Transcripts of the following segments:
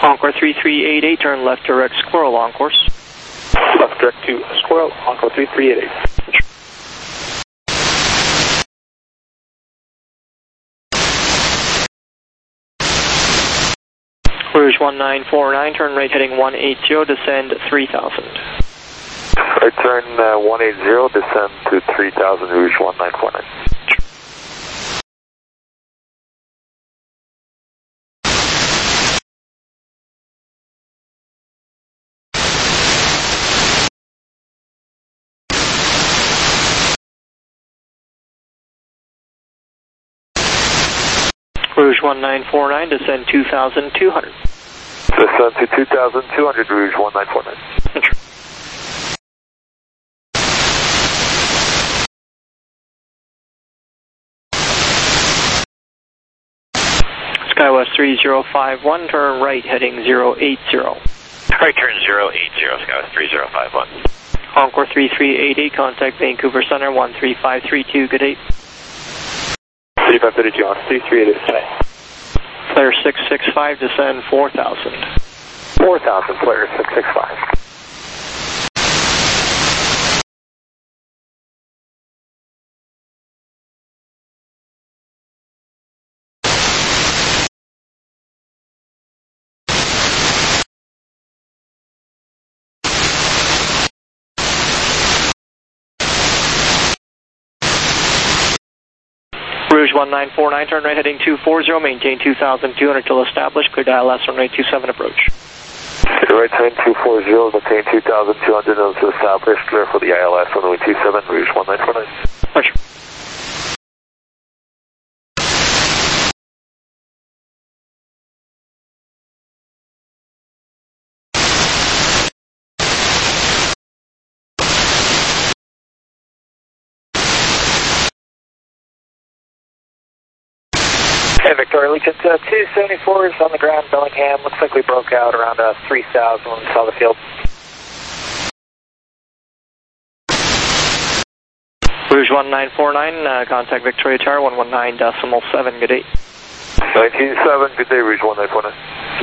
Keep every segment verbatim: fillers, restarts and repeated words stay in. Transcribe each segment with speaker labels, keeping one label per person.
Speaker 1: Encore three three eight eight, turn left direct Squirrel on course.
Speaker 2: Left direct to Squirrel, Encore three three eight eight.
Speaker 1: Rouge one nine four nine, turn right heading one eight zero, descend three thousand.
Speaker 3: Right turn uh, one eight zero, descend to three thousand, Rouge one nine four nine.
Speaker 1: Rouge one nine four nine, descend two thousand two hundred.
Speaker 3: Descend to two thousand two hundred, Rouge one nine four nine.
Speaker 1: SkyWest three zero five one, turn right heading zero eight zero.
Speaker 4: Right turn zero eight zero, SkyWest three zero five one.
Speaker 1: Encore three three eight eight, contact Vancouver Center one three five three two, good day.
Speaker 2: three five three two on three three eight eight.
Speaker 1: Flare six six five, descend four thousand.
Speaker 2: four thousand, Flare six six five.
Speaker 1: Rouge one nine four nine, turn right heading two four zero, maintain two thousand two hundred till established, clear I L S runway two seven approach.
Speaker 3: Right turn two four zero, maintain two thousand two hundred until established, clear for the I L S runway two seven, Rouge one nine four nine.
Speaker 1: Roger.
Speaker 2: Hey, Victoria, Lincoln uh, two seventy-four is on the ground, Bellingham. Looks like we broke out around uh, three thousand when we saw the field.
Speaker 1: Rouge one nine four nine, uh, contact Victoria Tower one one nine decimal seven, good day.
Speaker 3: nineteen seven, good day, Rouge one nine four nine.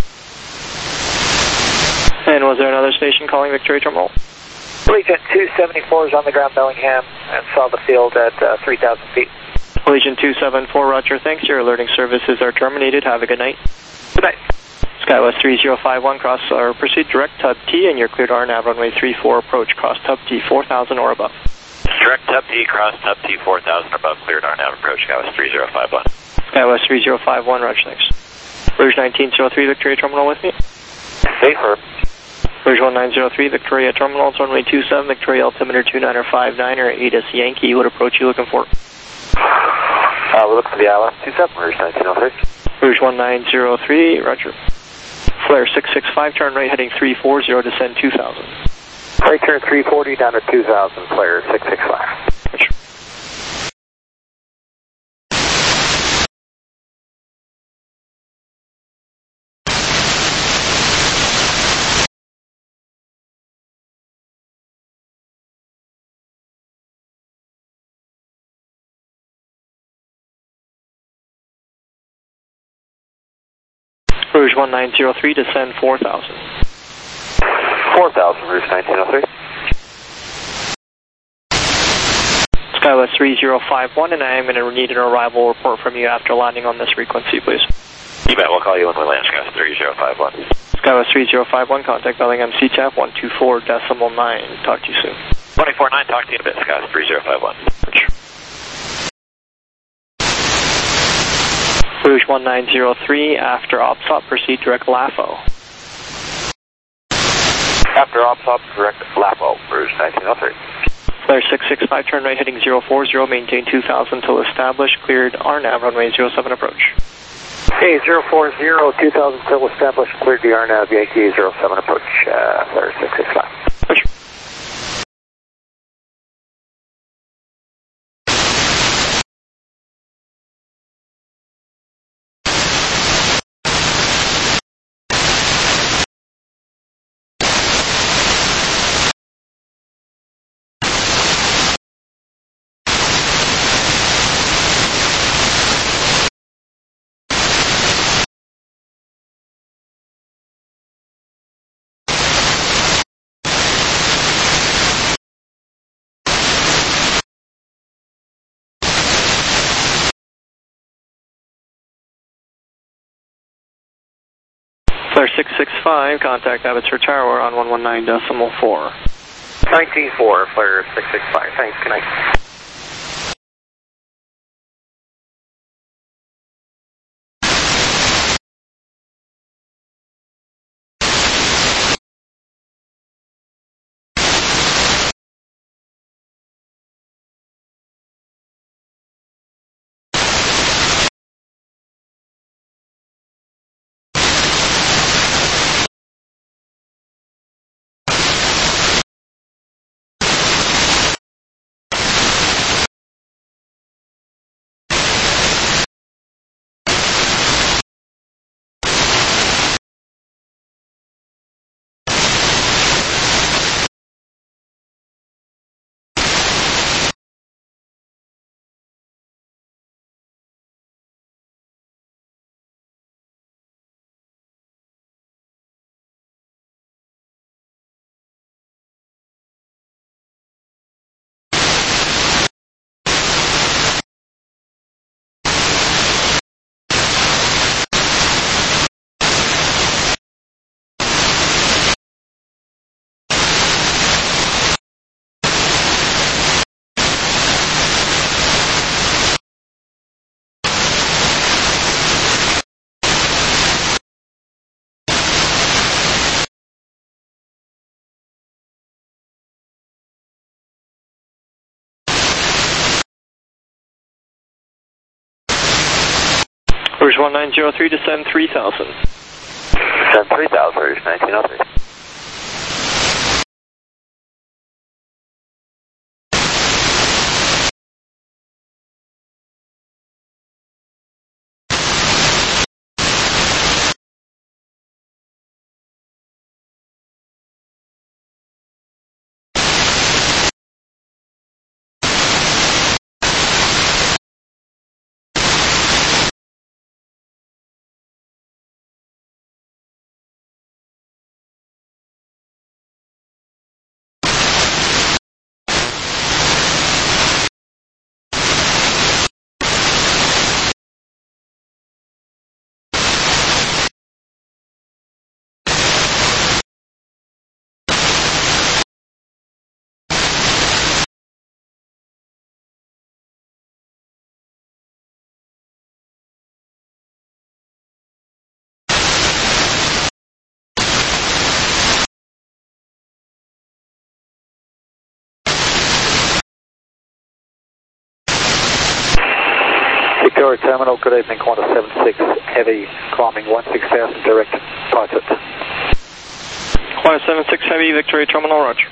Speaker 1: And was there another station calling Victoria Terminal?
Speaker 2: Legion two seventy-four is on the ground, Bellingham, and saw the field at uh, three thousand feet.
Speaker 1: Legion two seven four, roger, thanks. Your alerting services are terminated. Have a good night.
Speaker 2: Good night.
Speaker 1: SkyWest three zero five one, cross or proceed direct Tub T, and you're cleared R Nav runway three four approach, cross Tub T four thousand or above.
Speaker 4: Direct Tub T, cross Tub T four thousand or above, cleared R Nav approach, SkyWest three zero five one.
Speaker 1: SkyWest three zero five one, roger, thanks. Rouge nineteen zero three, Victoria Terminal with me.
Speaker 2: Safer.
Speaker 1: Rouge one nine zero three, Victoria Terminal, it's runway two seven, Victoria altimeter two nine five nine or A D S Yankee. What approach you looking for?
Speaker 3: Uh, we're looking for the I L S two seven, Rouge nineteen oh three.
Speaker 1: Rouge one nine zero three, roger. Flare six six five, turn right heading three four zero, descend two thousand.
Speaker 2: Right turn three forty down to two thousand, Flare six six five.
Speaker 1: Roger. Rouge one nine zero three, descend four thousand.
Speaker 3: four thousand, Rouge nineteen oh three.
Speaker 1: SkyWest three zero five one, and I am going to need an arrival report from you after landing on this frequency, please.
Speaker 4: You bet, we'll call you when we land, SkyWest three zero five one.
Speaker 1: SkyWest three zero five one, contact Bellingham C T A F one two four decimal nine. Talk to you soon.
Speaker 4: one eight four nine, talk to you in a bit, SkyWest three zero five one.
Speaker 1: Rouge one nine zero three, after OPSOP, proceed direct L A F O.
Speaker 3: After OPSOP, direct L A F O, Rouge nineteen oh three.
Speaker 1: Flare six six five, turn right heading zero four zero, maintain two thousand till established, cleared R Nav runway zero seven approach.
Speaker 2: Hey, zero four zero, two thousand till established, cleared the R Nav Yankee zero seven approach, uh, Flare six six five.
Speaker 1: Roger. six six five, contact Abbotsford Tower on one one nine decimal four.
Speaker 2: nineteen four, flare six six five, thanks, good night.
Speaker 1: Rouge one nine zero three, descend three thousand.
Speaker 3: Descend three thousand, Rouge nineteen oh three. Victoria Terminal, good evening, Qantas seven six Heavy, climbing one six thousand direct, pilot.
Speaker 1: Qantas seven six Heavy, Victoria Terminal, roger.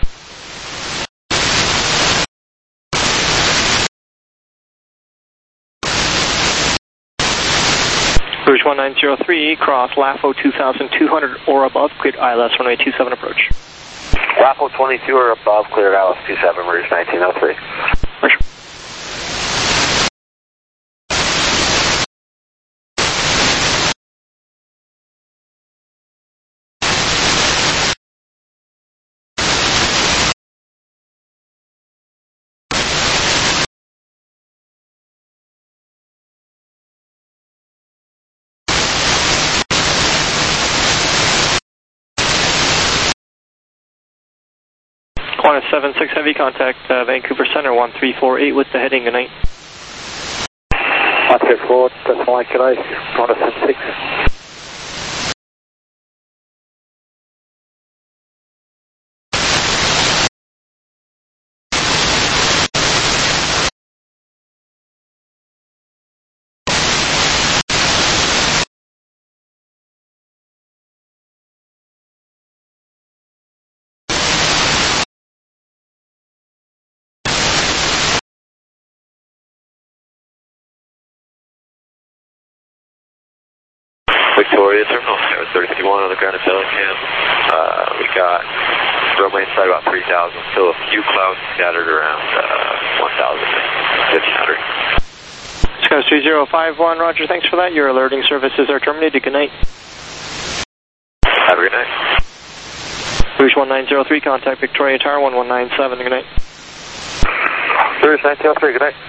Speaker 1: Rouge one nine zero three, cross LAFO two thousand two hundred or above, cleared I L S runway two seven approach.
Speaker 3: LAFO twenty-two or above, cleared I L S two seven, Rouge nineteen oh three.
Speaker 1: Roger. Qantas seven six Heavy, contact uh, Vancouver Center one three four eight with the heading, good night.
Speaker 2: one three four, that's my good day, Qantas seven six.
Speaker 4: Victoria Terminal, Tower thirty one on the ground at Bellingham. Uh, we got runway inside about three thousand, still a few clouds scattered around uh, one thousand, fifteen hundred.
Speaker 1: Sky three zero five one, roger, thanks for that. Your alerting services are terminated, good night.
Speaker 4: Have a good night.
Speaker 1: Rouge one nine zero three, contact Victoria Tower one one nine seven, good night.
Speaker 3: Rouge nineteen oh three, good night.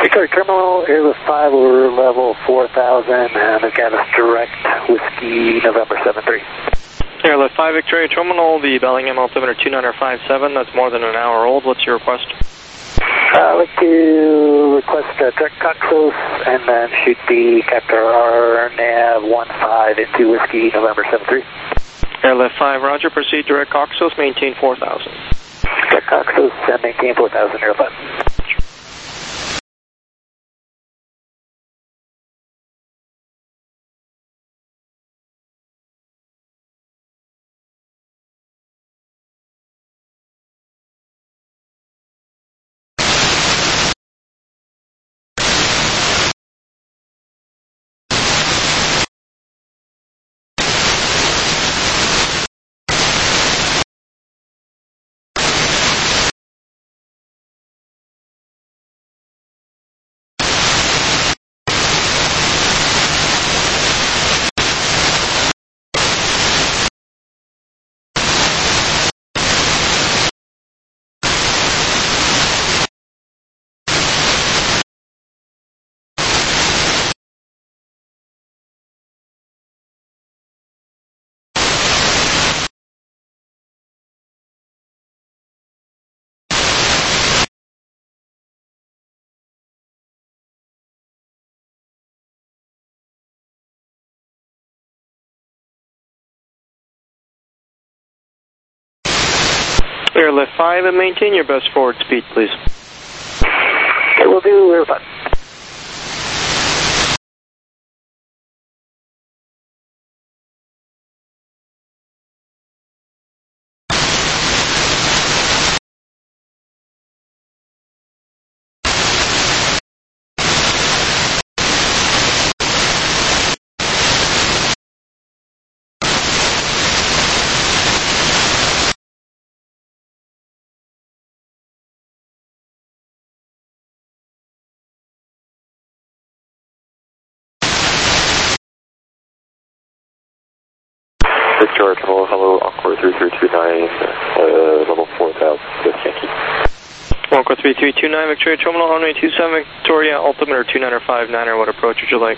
Speaker 2: Victoria Terminal, Airlift five over level four thousand, and again, it's direct Whiskey November seven three.
Speaker 1: Airlift five, Victoria Terminal, the Bellingham altimeter two nine five seven, that's more than an hour old. What's your request?
Speaker 2: Uh, I'd like to request uh, direct Coxos and then shoot the Captor R nav one five into Whiskey November seven three.
Speaker 1: Airlift five, roger, proceed direct Coxos, maintain four thousand.
Speaker 2: Direct Coxos and maintain four thousand, Air five.
Speaker 1: Airlift five, and maintain your best forward speed, please.
Speaker 2: Okay, we'll do Air five.
Speaker 3: Victoria Terminal, hello, Encore three three two nine, uh, level four thousand, yes, Yankee.
Speaker 1: Encore three three two nine, Victoria Terminal, runway two seven, Victoria, altimeter two nine five nine, what approach would you like?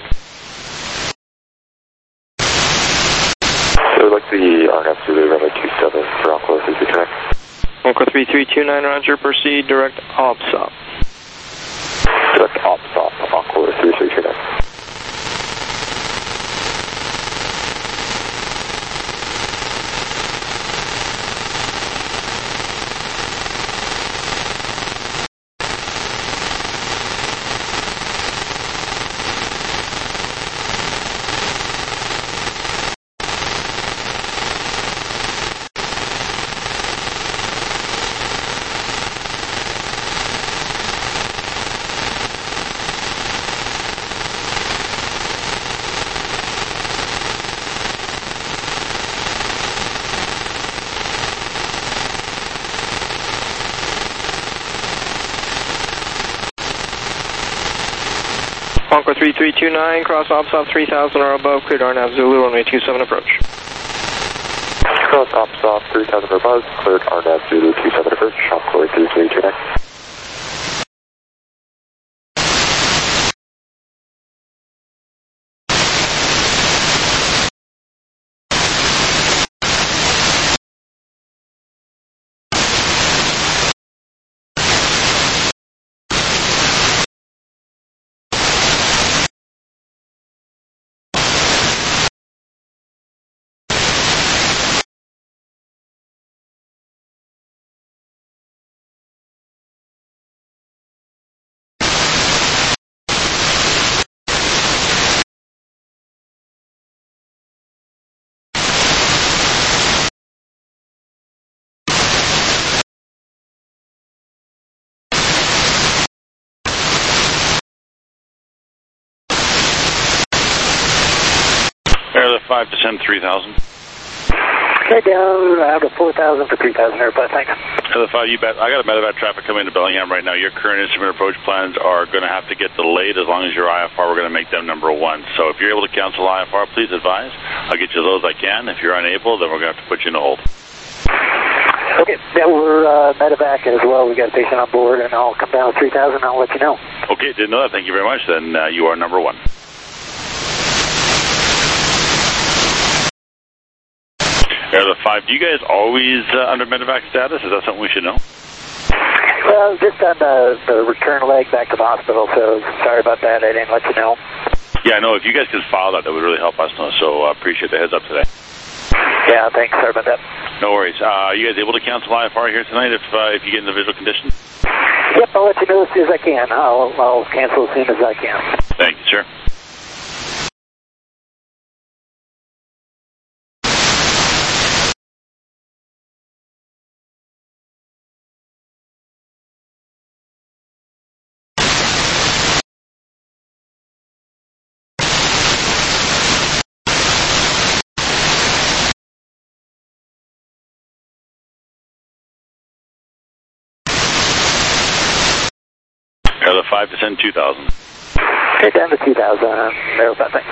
Speaker 3: So I'd like the R N F Zulu runway two seven for Encore three three two nine.
Speaker 1: Encore three three two nine, roger, proceed, direct OPSOP.
Speaker 3: Direct OPSOP, Encore three three two nine.
Speaker 1: Encore three three two nine, cross OPSOP three thousand or above, cleared R N A V Zulu, runway two seven approach.
Speaker 3: Cross OPSOP three thousand or above, cleared R N A V Zulu two seven approach, Encore three three two nine.
Speaker 5: Airlift five, descend three thousand.
Speaker 2: Okay, down out of four thousand for three thousand, Air five, thanks.
Speaker 5: Airlift five, you bet. I got a medevac traffic coming into Bellingham right now. Your current instrument approach plans are going to have to get delayed as long as your I F R, we're going to make them number one. So if you're able to cancel I F R, please advise. I'll get you those I can. If you're unable, then we're going to have to put you in a hold.
Speaker 2: Okay, yeah, we're uh, medevac as well. We got a patient on board, and I'll come down with three thousand, and I'll let you know.
Speaker 5: Okay, didn't know that. Thank you very much. Then uh, you are number one. Airlift five, do you guys always uh, under medevac status? Is that something we should know?
Speaker 2: Well, just on the, the return leg back to the hospital, so sorry about that. I didn't let you know.
Speaker 5: Yeah, no, if you guys could file that, that would really help us know, so I uh, appreciate the heads up today.
Speaker 2: Yeah, thanks. Sorry about that.
Speaker 5: No worries. Uh, are you guys able to cancel I F R here tonight if uh, if you get in the visual condition?
Speaker 2: Yep, I'll let you know as soon as I can. I'll, I'll cancel as soon as I can.
Speaker 5: Thank you, sir. Airlift five, descend two thousand.
Speaker 2: Okay, down to two thousand. Uh, there about that.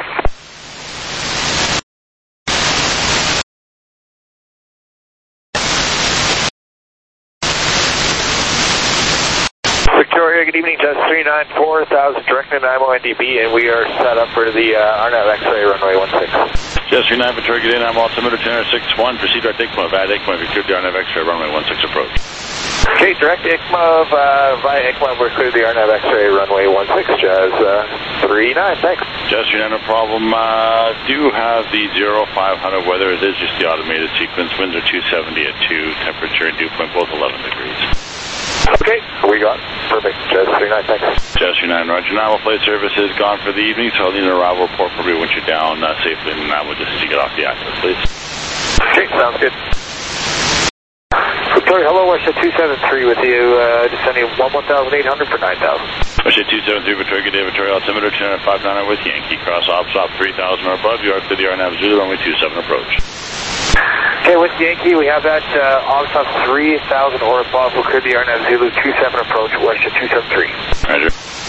Speaker 3: Victoria, good evening, Jets three nine four, one thousand, direct to I M O N D B, and we are set up for the uh, R N A V X-ray runway one six.
Speaker 5: Jets three nine, Victoria, good evening, I'm altimeter two six one, proceed direct I C M A, via I C M A, Victoria, the R N A V X-ray runway one six approach.
Speaker 3: Okay, direct I C M A uh, via I C M A, we're clear the R N A V X-ray runway one six, Jazz uh, three nine, thanks.
Speaker 5: Jazz three nine, no problem. Uh, do have the zero five hundred weather, it is just the automated sequence, winds are two seventy at two, temperature and dew point both eleven degrees.
Speaker 3: Okay, we got perfect. Jazz three nine, thanks.
Speaker 5: Jazz three nine, Roger. Naval flight service is gone for the evening, so I'll need an arrival report for you once you're down uh, safely in Naval just as you get off the access, please.
Speaker 3: Okay, sounds good. Victoria, hello, Westjet two seven three with you, uh, descending one eighteen hundred for nine thousand.
Speaker 5: Westjet two seven three, Victoria, good day, Victoria, altimeter two five nine with Yankee, cross off, stop three thousand or above, you are to the R N A V Zulu, runway two seven approach.
Speaker 3: Okay, with Yankee, we have that uh, Oxford three thousand or above. We'll clear the R N A V Zulu two seven approach, Westjet two seven three.
Speaker 5: Roger.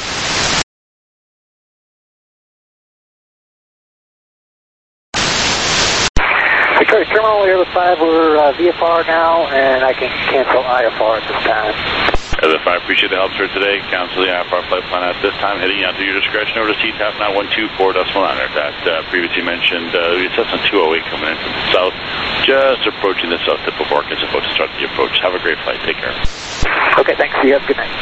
Speaker 2: Victoria, terminal Airlift five, we're uh, V F R now, and I can cancel I F R at this time.
Speaker 5: Airlift five, appreciate the help, sir, today. Cancel the I F R flight plan at this time, heading out to your discretion over to C TAP now one two four decimal nine. That uh, previously mentioned, uh, it's on two oh eight coming in from the south, just approaching the south tip of Orcas, about to start the approach. Have a great flight, take care.
Speaker 2: Okay, thanks. You have a good night.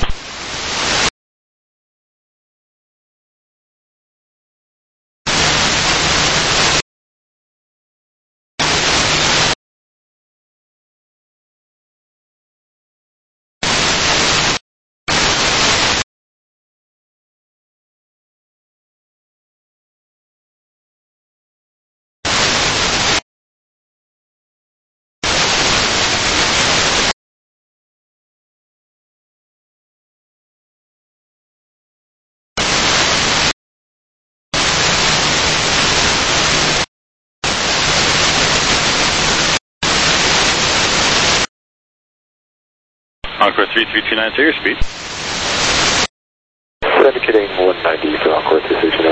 Speaker 5: Encore three three two nine, say your speed.
Speaker 3: Indicating one ninety for Encore decision.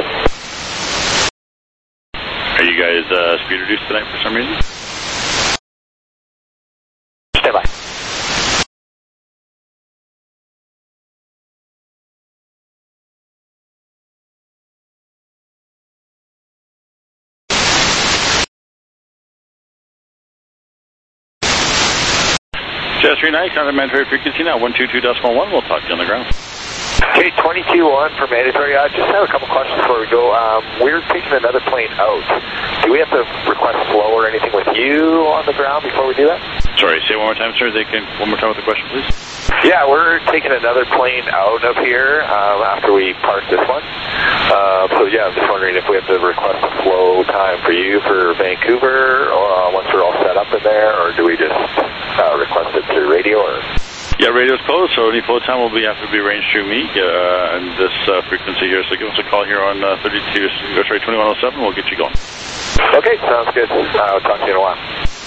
Speaker 5: Are you guys uh, speed reduced tonight for some reason?
Speaker 3: Stand by.
Speaker 5: Jazz three nine, contact mandatory frequency now, one two two decimal one, we'll talk to you on the ground.
Speaker 3: Okay, twenty-two one for mandatory. I just have a couple questions before we go. Um, we're taking another plane out. Do we have to request flow or anything with you on the ground before we do that?
Speaker 5: Sorry, say one more time, sir. They can, one more time with the question, please.
Speaker 3: Yeah, we're taking another plane out of here um, after we park this one. Uh, so yeah, I'm just wondering if we have to request a flow time for you for Vancouver uh, once we're all set up in there, or do we just uh, request it through radio? Or
Speaker 5: yeah, radio's closed, so any flow time will be have to be arranged through me uh, and this uh, frequency here. So give us a call here on uh, thirty-two, sorry, twenty-one oh seven. We'll get you going.
Speaker 3: Okay, sounds good. Uh, I'll talk to you in a while.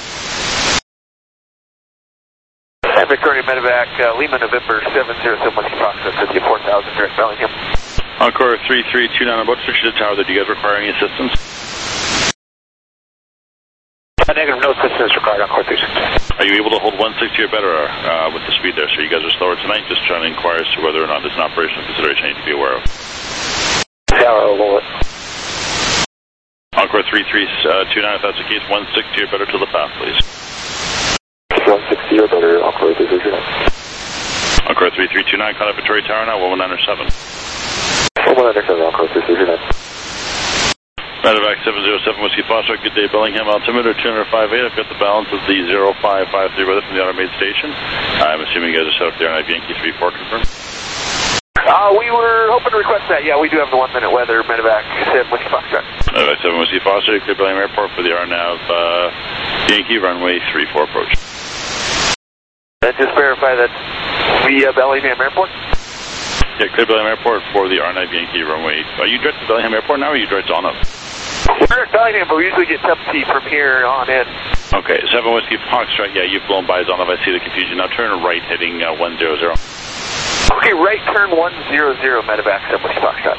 Speaker 3: And Victoria Medevac, uh, Lima November seven zero seven one, approximate fifty-four thousand direct Bellingham.
Speaker 5: Encore three three two nine, about to switch to the tower. Do you guys require any assistance?
Speaker 2: A negative, no assistance required on Core three sixty.
Speaker 5: Are you able to hold one sixty or better uh, with the speed there? So you guys are slower tonight, just trying to inquire as to whether or not there's an operational consideration you need to be aware of.
Speaker 2: Yeah, I'll roll it.
Speaker 5: Encore three three two nine, if that's the case, one sixty or better to the path, please.
Speaker 3: one sixty or better, Encore three three two nine.
Speaker 5: Encore three three two nine, caught up at Victoria Tower now, one one nine seven.
Speaker 3: one one nine seven, Encore three three two nine.
Speaker 5: Medevac seven zero seven Whiskey Foxtrot, good day, Bellingham, altimeter two zero five eight. I've got the balance of the zero five five three weather from the automated station. I'm assuming you guys are set up there on Yankee three four, confirm?
Speaker 3: Uh, we were hoping to request that. Yeah, we do have the one minute weather, Medevac seven Whiskey Foxtrot.
Speaker 5: Medevac seven Whiskey Foxtrot, clear Bellingham Airport for the R NAV uh, Yankee runway three four approach.
Speaker 3: And just verify that via Bellingham Airport?
Speaker 5: Yeah, clear Bellingham Airport for the R NAV Yankee runway. Are you direct to Bellingham Airport now, or are you direct to Onab?
Speaker 3: We're at Bellingham, but we usually get subsea from here on in.
Speaker 5: Okay, seven Whiskey Foxtrot, yeah, you've blown by Zonov. I see the confusion. Now turn right, heading uh, one zero zero.
Speaker 3: Okay, right turn one zero zero, Medevac seven Whiskey Foxtrot.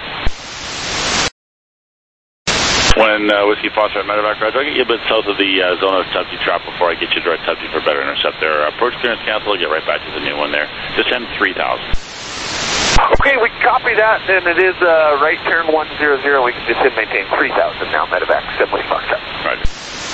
Speaker 5: When uh, Whiskey Foxtrot, Medevac, Roger, I'll get you a bit south of the uh, zone of subsea trap before I get you direct subsea for better intercept there. Approach clearance cancel, I'll get right back to the new one there. Descend three thousand.
Speaker 3: Okay, we copy that, and it is uh, right turn one zero zero. We can just hit maintain three thousand now, Medevac seven Whiskey Foxtrot.
Speaker 5: Roger.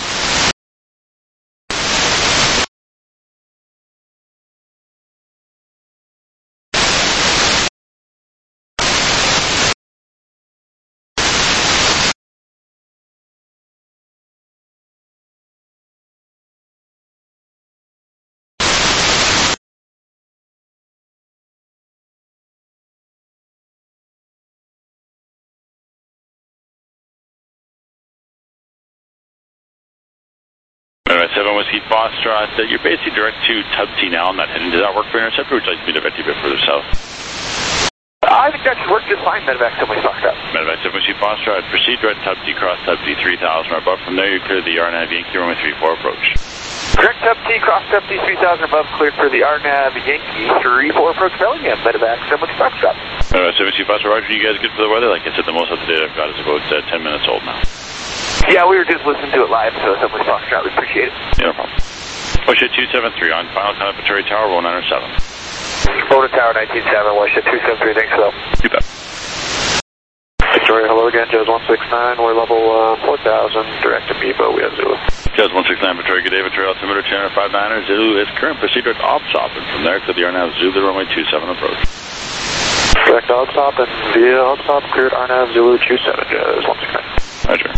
Speaker 5: Alright, seven Whiskey Foxtrot, uh, you're basically direct to Tubsea now on that heading. Does that work for intercept, or would you like me to vet you a bit further south?
Speaker 3: I think that should work just fine, Medevac seven Whiskey Foxtrot.
Speaker 5: Medevac seven Whiskey Foxtrot, proceed direct Tubsea, cross Tubsea three thousand or above. From there, you clear the R NAV Yankee runway three four approach.
Speaker 3: Direct Tubsea, cross Tubsea three thousand above, cleared for the R NAV Yankee three four approach Bellingham, Medevac seven Whiskey Foxtrot.
Speaker 5: Medevac seven Whiskey Foxtrot, Roger, you guys good for the weather? Like I said, the most up to date I've got is about uh, ten minutes old now.
Speaker 3: Yeah, we were just listening to it live, so seven Whiskey Foxtrot, we appreciate it.
Speaker 5: Yeah, no problem. Ocean two seven three on final count up at Victoria Tower, one nine seven.
Speaker 3: Florida Tower nineteen seven, Ocean two seven three, thanks for that.
Speaker 5: You bet.
Speaker 3: Victoria, hello again, Joe's one six nine, we're level uh, four thousand, direct to Meebo, we have Zulu.
Speaker 5: Joe's one six nine, Victoria, good day, Victoria, altimeter two zero five nine, Zulu is current, proceed direct op-stop, and from there to the R NAV Zulu runway two seven approach.
Speaker 3: Direct op-stop, and via op-stop, cleared R NAV Zulu two seven, Joe's one six nine.
Speaker 5: Roger.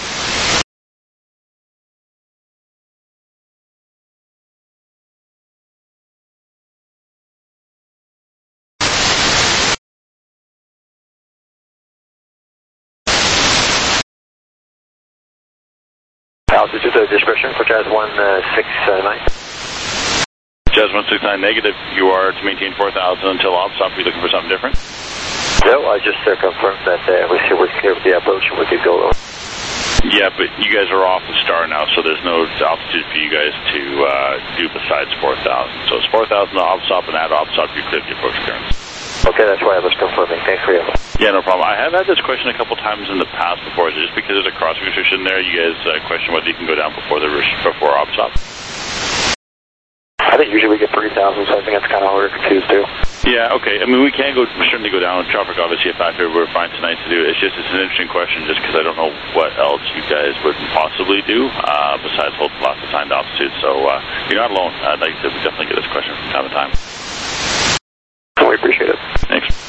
Speaker 3: Altitude of discretion for Jazz one six nine.
Speaker 5: Jazz one six nine negative, you are to maintain four thousand until op-stop. Are you looking for something different?
Speaker 3: No, I just uh, confirmed that uh, we should clear with the approach and we could go over.
Speaker 5: Yeah, but you guys are off the star now, so there's no altitude for you guys to uh, do besides four thousand. So it's four thousand to op-stop, and at op-stop you clear the approach clearance.
Speaker 3: Okay, that's why I was confirming. Thanks for your help.
Speaker 5: Yeah, no problem. I have had this question a couple times in the past before. Is it just because there's a cross restriction there, you guys uh, question whether you can go down before the before op-stop?
Speaker 3: I think usually we get three thousand, so I think that's kind of how we're confused too.
Speaker 5: Yeah, okay. I mean, we can go certainly go down. Traffic obviously a factor. We're fine tonight to do it. It's just it's an interesting question, just because I don't know what else you guys would possibly do uh, besides hold lots of assigned altitude. So uh, you're not alone. I'd like to definitely get this question from time to time.
Speaker 3: We appreciate it.
Speaker 5: Thanks.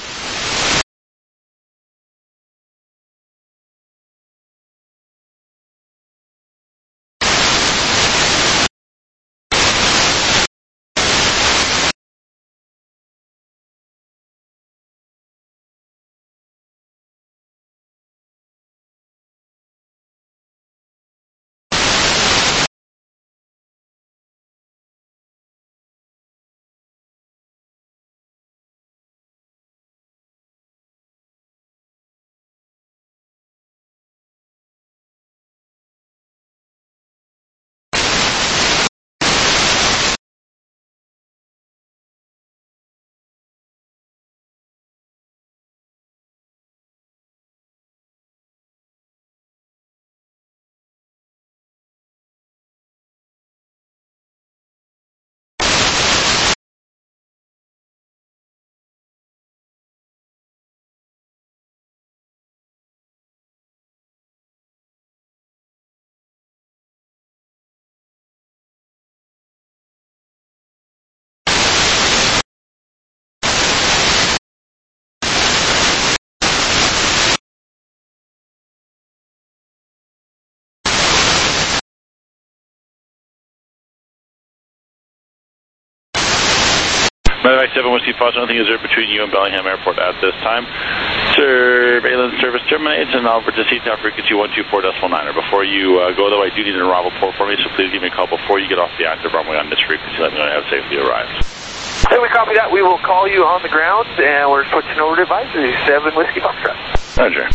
Speaker 5: Medevac seven Whiskey Foster, nothing is there between you and Bellingham Airport at this time. Surveillance service terminates, and I'll proceed to frequency one two four point nine. Before you uh, go, though, I do need an arrival port for me, so please give me a call before you get off the active runway on this frequency. Let me know how safely arrived.
Speaker 3: Hey, we copy that. We will call you on the ground, and we're switching over to advisory seven Whiskey Foxtrot.
Speaker 5: Roger.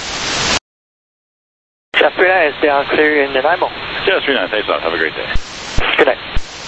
Speaker 1: Jeff three nine is down clear in Nanaimo.
Speaker 5: Jeff three nine, thanks a lot. Have a great day.
Speaker 1: Good night.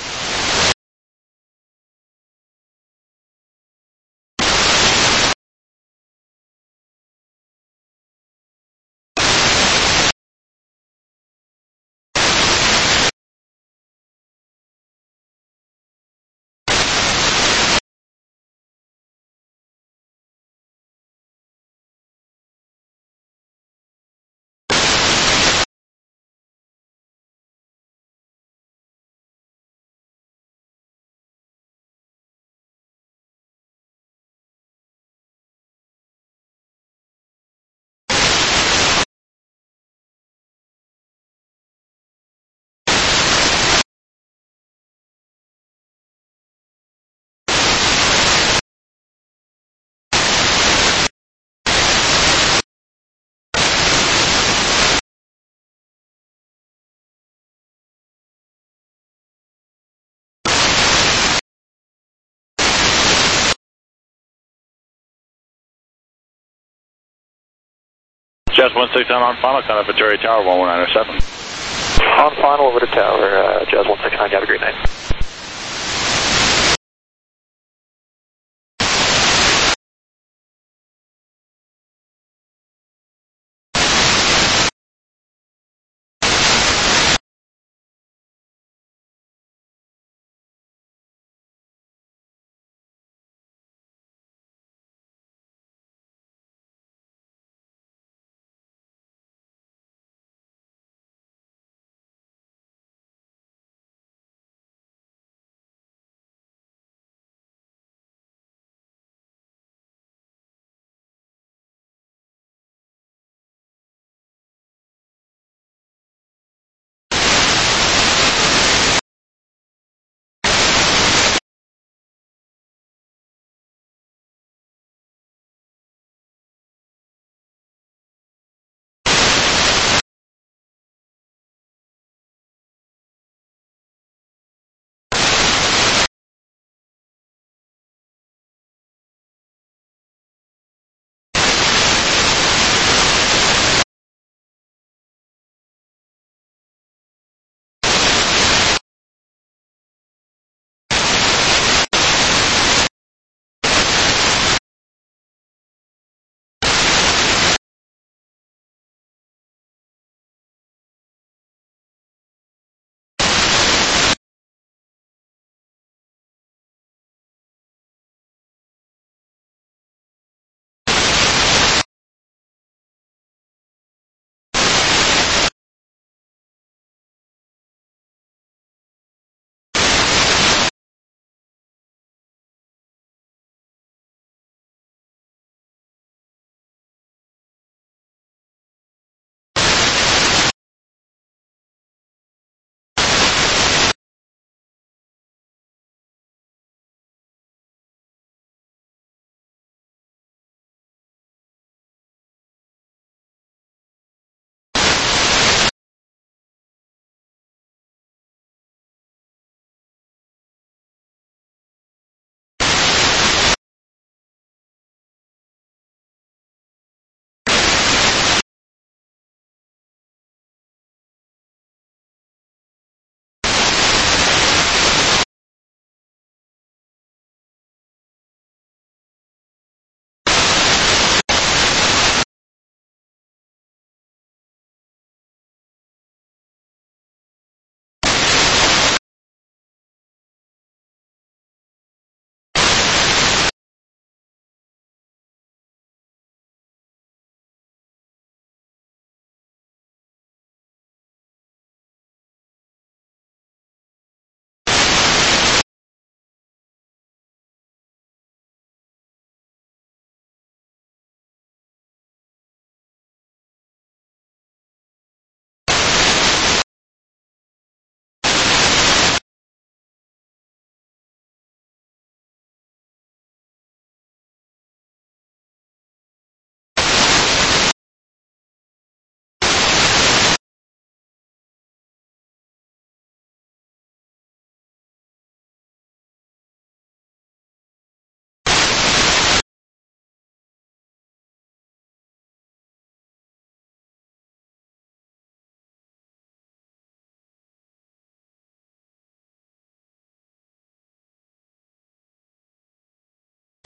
Speaker 5: Jazz one six nine on final, contact Victoria Tower one one nine seven.
Speaker 1: On final over to tower, uh, Jazz one six nine, have a great night.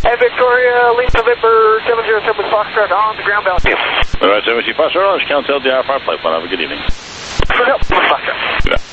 Speaker 2: Hey, Victoria, Lima November seven zero seven Foxtrot on the ground balance.
Speaker 5: All right, seven zero Foxtrot, let's count L D I fire flight plan. Have a good evening.
Speaker 2: Foxtrot.
Speaker 5: Yeah.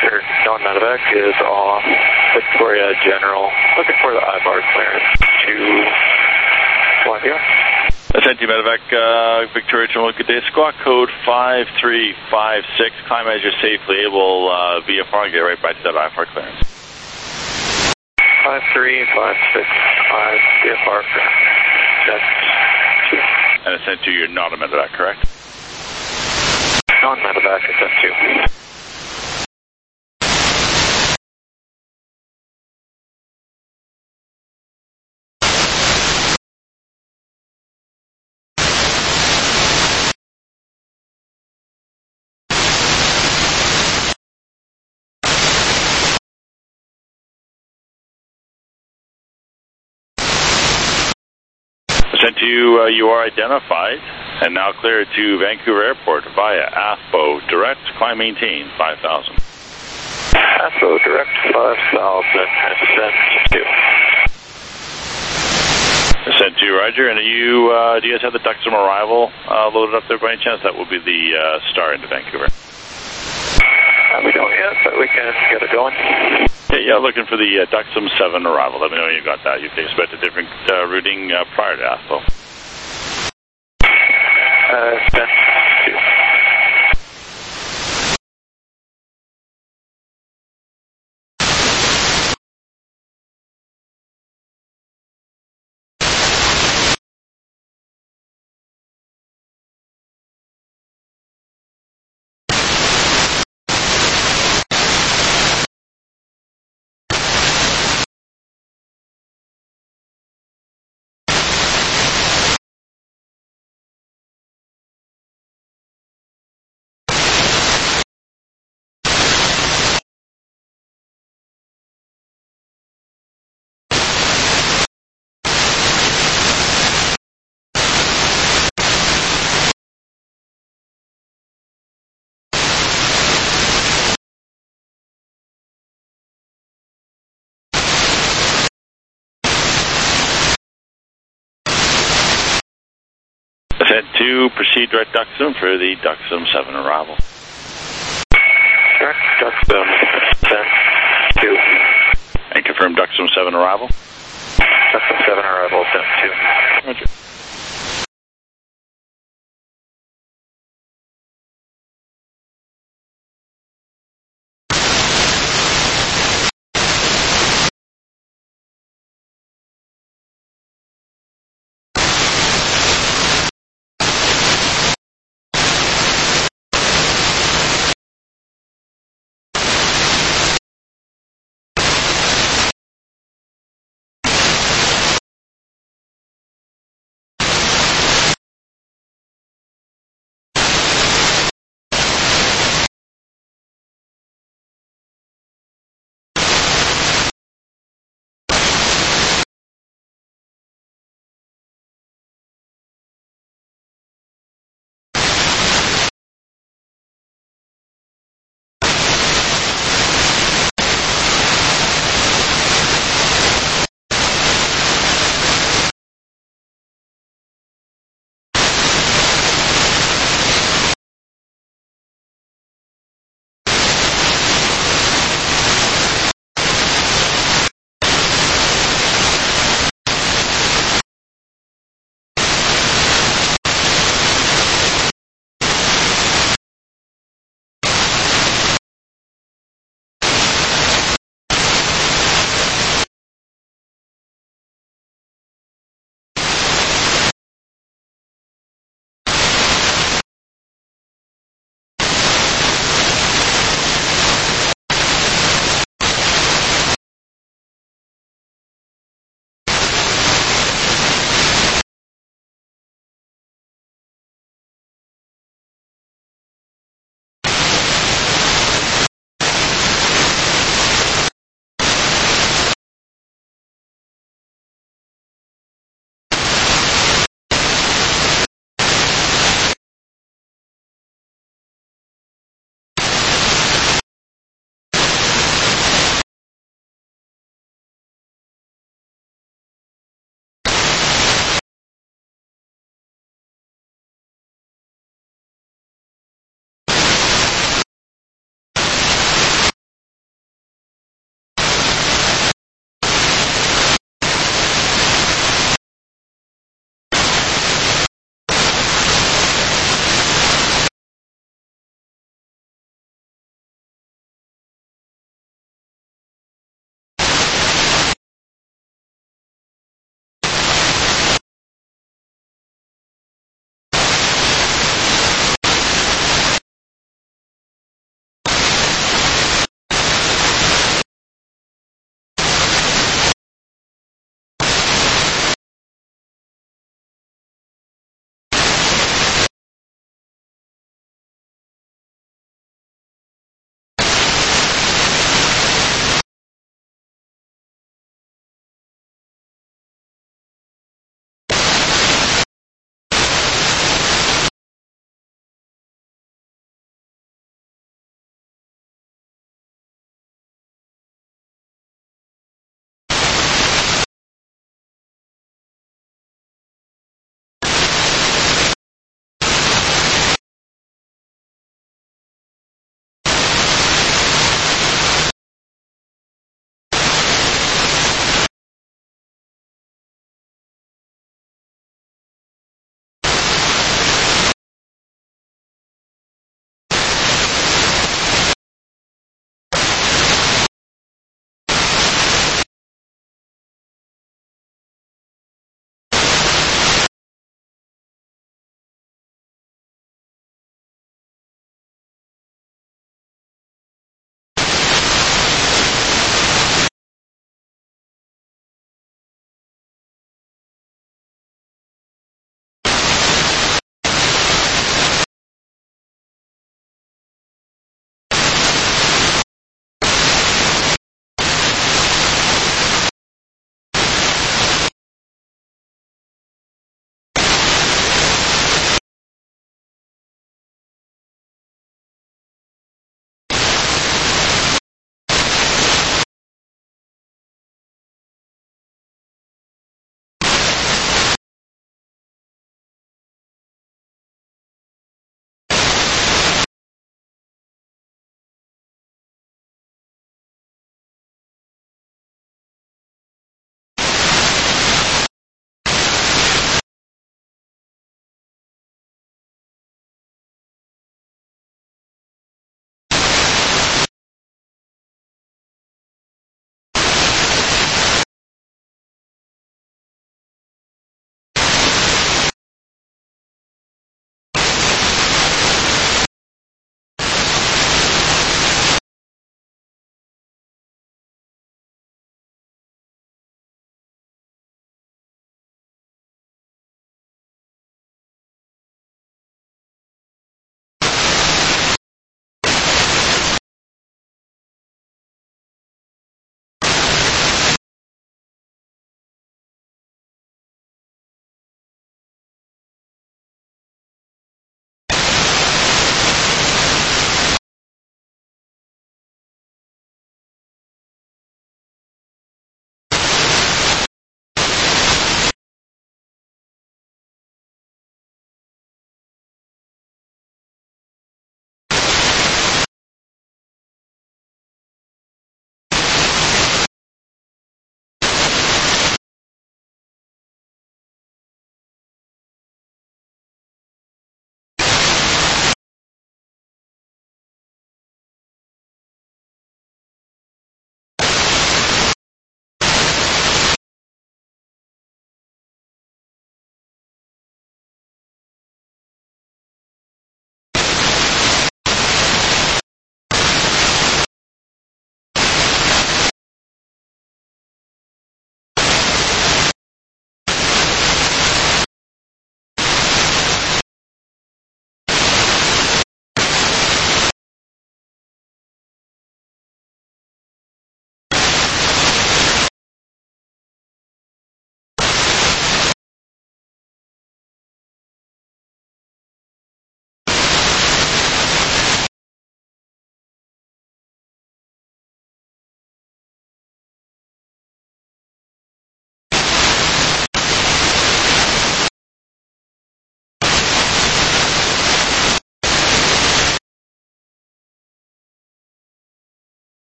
Speaker 3: Sure. John Medevac is off Victoria General, looking for the I bar clearance to one here.
Speaker 5: Ascent to Medevac, uh, Victoria General, good day. Squawk code five three five six. Climb as you're safely able uh, V F R. Get right back to that I F R clearance.
Speaker 3: five three five six five V F R clearance.
Speaker 5: And ascent to, you're not a Medevac, correct?
Speaker 3: Non Medevac, ascent to.
Speaker 5: Sent to you, uh, you are identified and now cleared to Vancouver Airport via A F B O direct, climb maintain five thousand.
Speaker 3: A F B O direct five thousand, ascent to.
Speaker 5: Ascent to, Roger. And are you, uh, do you guys have the Duxom arrival uh, loaded up there by any chance? That will be the uh, star into Vancouver.
Speaker 3: Uh, we don't yet, but we can get it going.
Speaker 5: Yeah, yeah, looking for the uh, Duxom seven arrival. Let me know when you got that. You can expect a different uh, routing uh, prior to A F B O.
Speaker 3: Uh, ascent to.
Speaker 5: Ascent to, proceed direct Duxom for the Duxom seven arrival.
Speaker 3: Direct Duxom, ascent to.
Speaker 5: And confirm Duxom seven arrival.
Speaker 3: Duxom seven arrival, ascent to.
Speaker 5: Roger.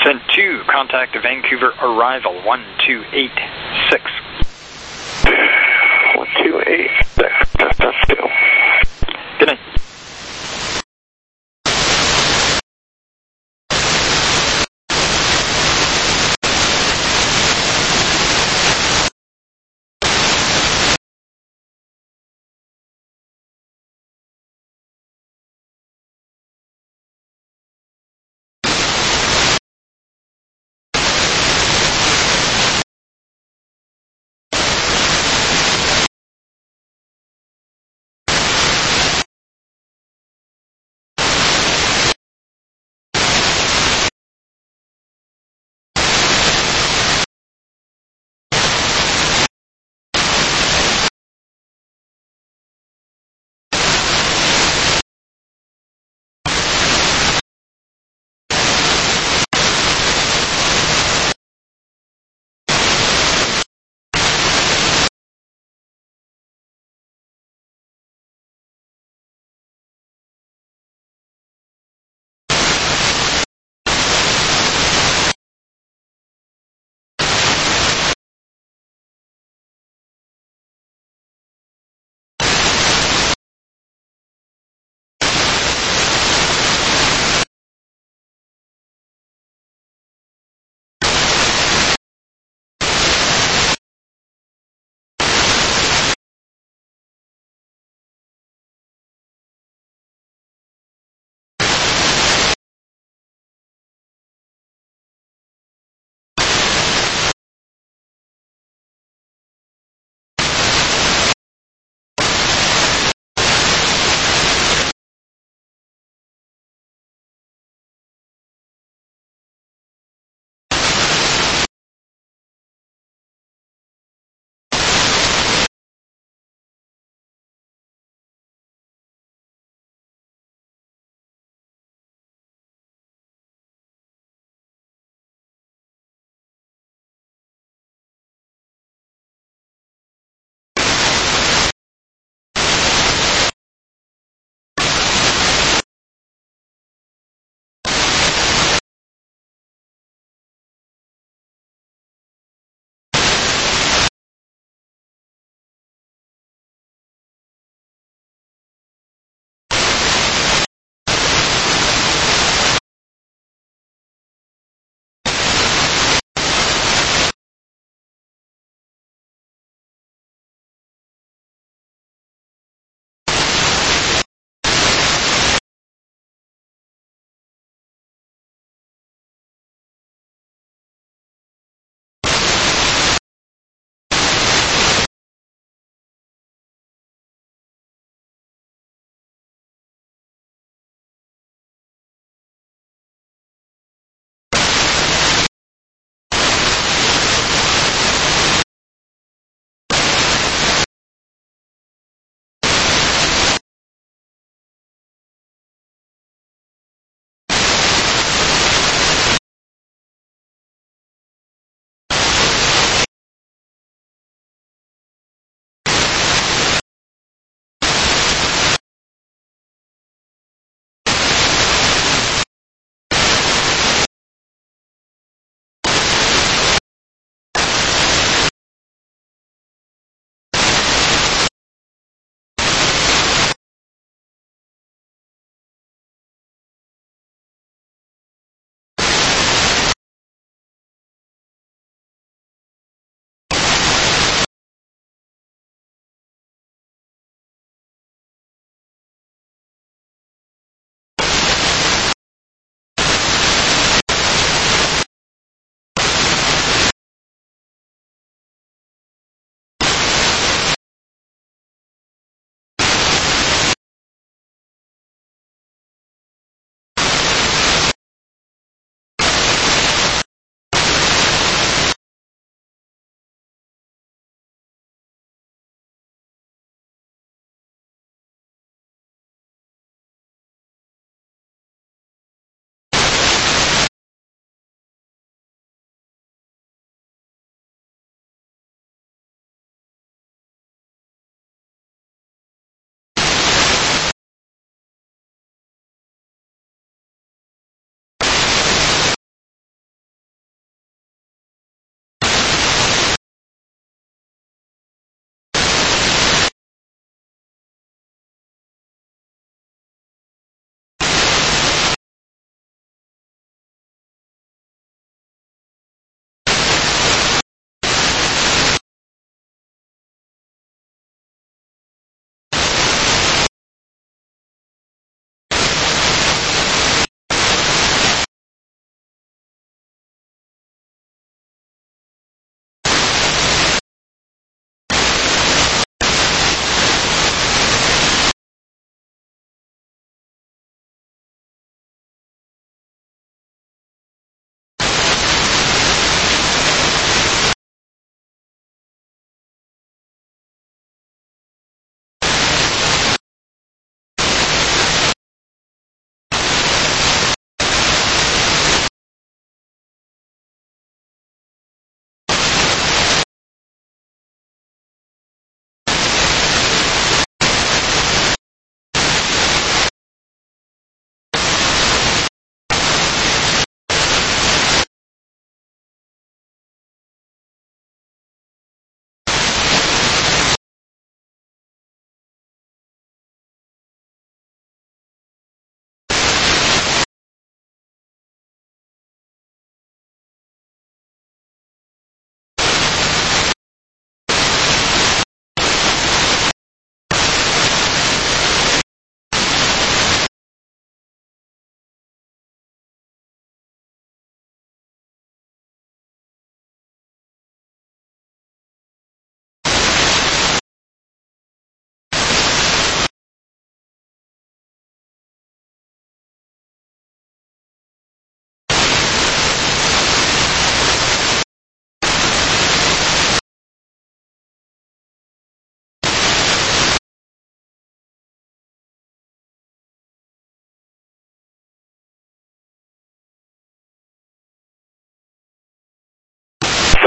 Speaker 6: Descent two, contact Vancouver arrival one two eight six.
Speaker 3: one two eight six, Descent two.
Speaker 6: Good night.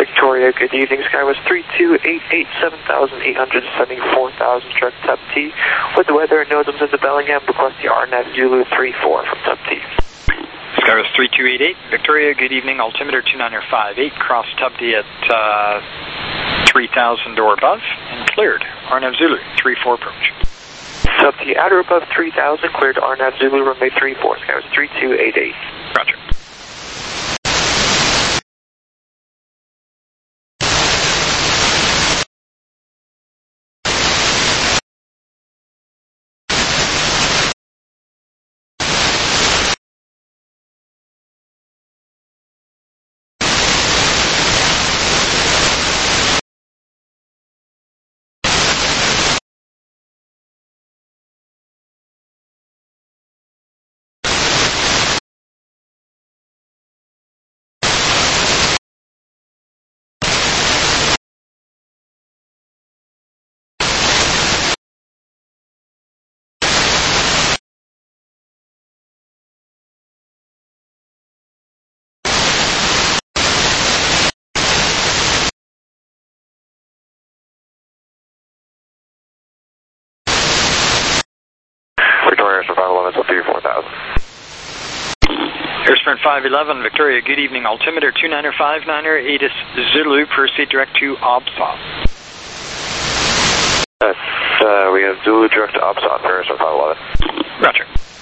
Speaker 1: Victoria, good evening. Skywest three two eight eight, seven thousand eight hundred, sending four thousand, direct Tub T. With the weather and NOSMs into Bellingham, request the R N A V Zulu three four from Tub T.
Speaker 6: Skywest three two eight eight, Victoria, good evening. Altimeter two niner five eight, cross Tub T at uh, three thousand or above, and cleared. R N A V Zulu three four approach.
Speaker 1: Tub T at or above three thousand, cleared R N A V Zulu runway three four, Skywest three two eight eight.
Speaker 6: Roger.
Speaker 3: Victoria, Air five eleven, so three four thousand.
Speaker 6: Airsprint five eleven, Victoria, good evening. Altimeter two niner five niner, ATIS Zulu, proceed direct to OBSOP.
Speaker 3: That's, uh, we have Zulu direct to OBSOP for Airsprint five eleven.
Speaker 6: Roger.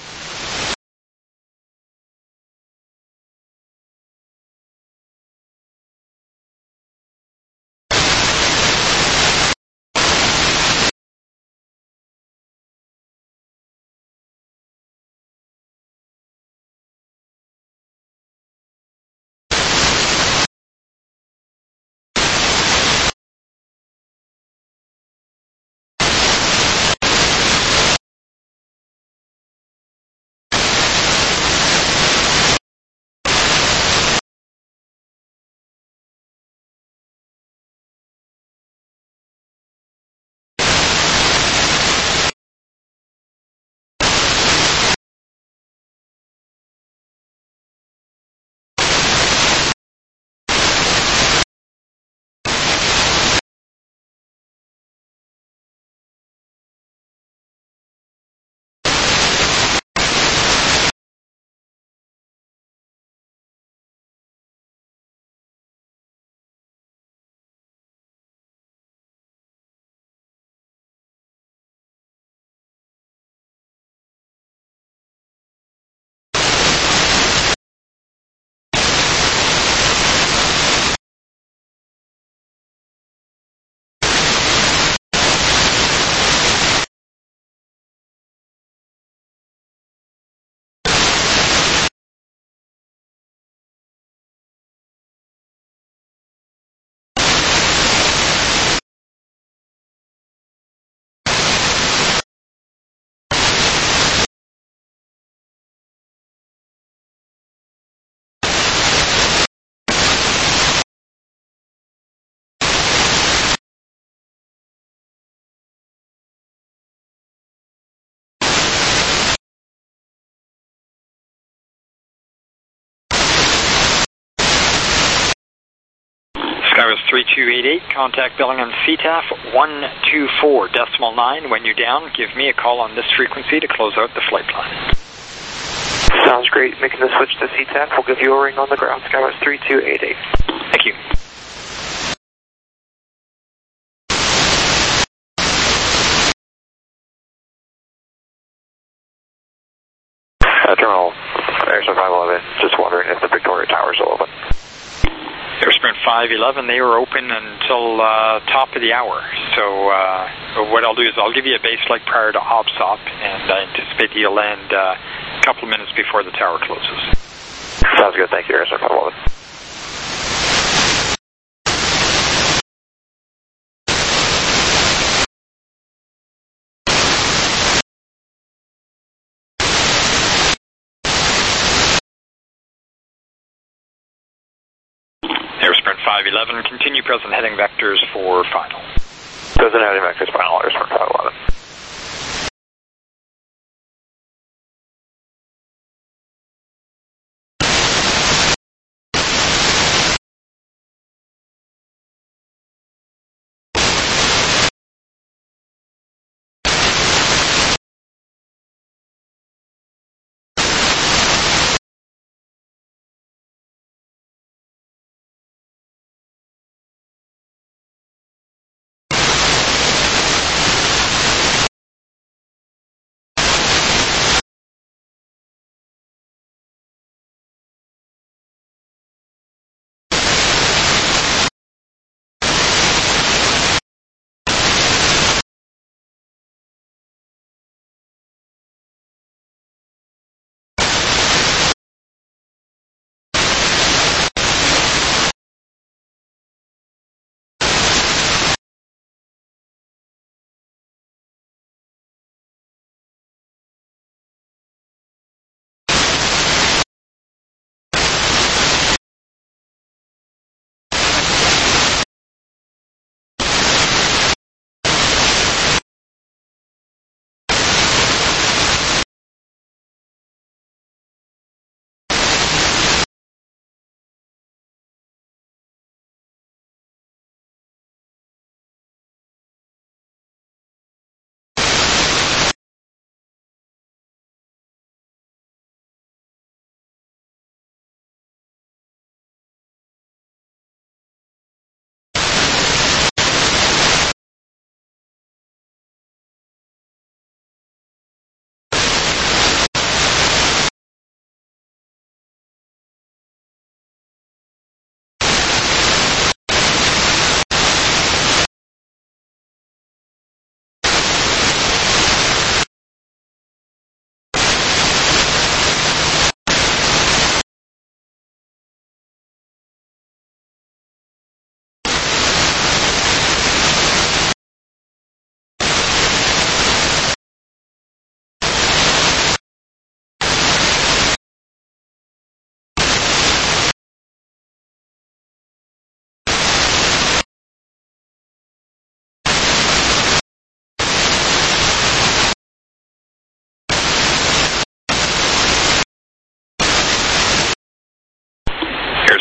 Speaker 6: Skywest three two eight eight, contact Bellingham C T A F one two four decimal nine. When you're down, give me a call on this frequency to close out the flight plan.
Speaker 1: Sounds great. Making the switch to C T A F. We'll give you a ring on the ground. Skywest three two eight eight.
Speaker 6: Thank you.
Speaker 3: Uh, terminal, Airsprint five eleven, just wondering if the Victoria Tower is open.
Speaker 6: Airsprint five eleven, they were open until uh, top of the hour. So uh, what I'll do is I'll give you a base leg prior to OBSOP, and I anticipate you'll land uh, a couple of minutes before the tower closes.
Speaker 3: Sounds good. Thank you, Airsprint five eleven.
Speaker 6: Airsprint five eleven, continue present heading vectors for final.
Speaker 3: Present heading vectors final, Airsprint five eleven.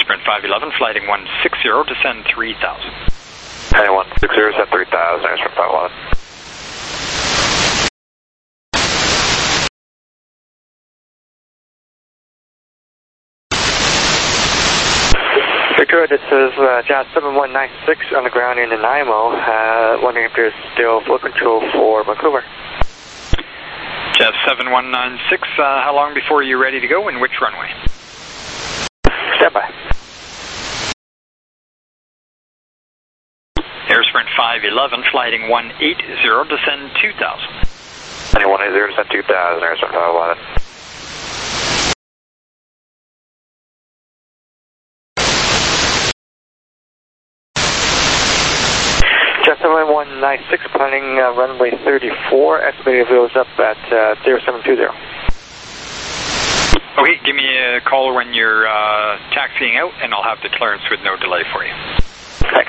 Speaker 6: Sprint five eleven, flighting one sixty, descend three thousand.
Speaker 3: Hey, one sixty, descend three thousand, Air Sprint five eleven.
Speaker 1: Victoria, this is uh, Jazz seven one nine six on the ground in Nanaimo. Uh, wondering if there's still flow control for Vancouver.
Speaker 6: Jazz seven one nine six, uh, how long before you're ready to go and which runway?
Speaker 1: Stand by.
Speaker 6: Air Sprint five eleven, flighting one eighty, descend two thousand.
Speaker 3: one eighty, descend two thousand, Air Sprint five eleven.
Speaker 1: Jazz seven one nine six, planning uh, runway thirty-four, estimated wheels up at uh, zero seven two zero.
Speaker 6: Okay, give me a call when you're uh, taxiing out, and I'll have the clearance with no delay for you.
Speaker 1: Thanks.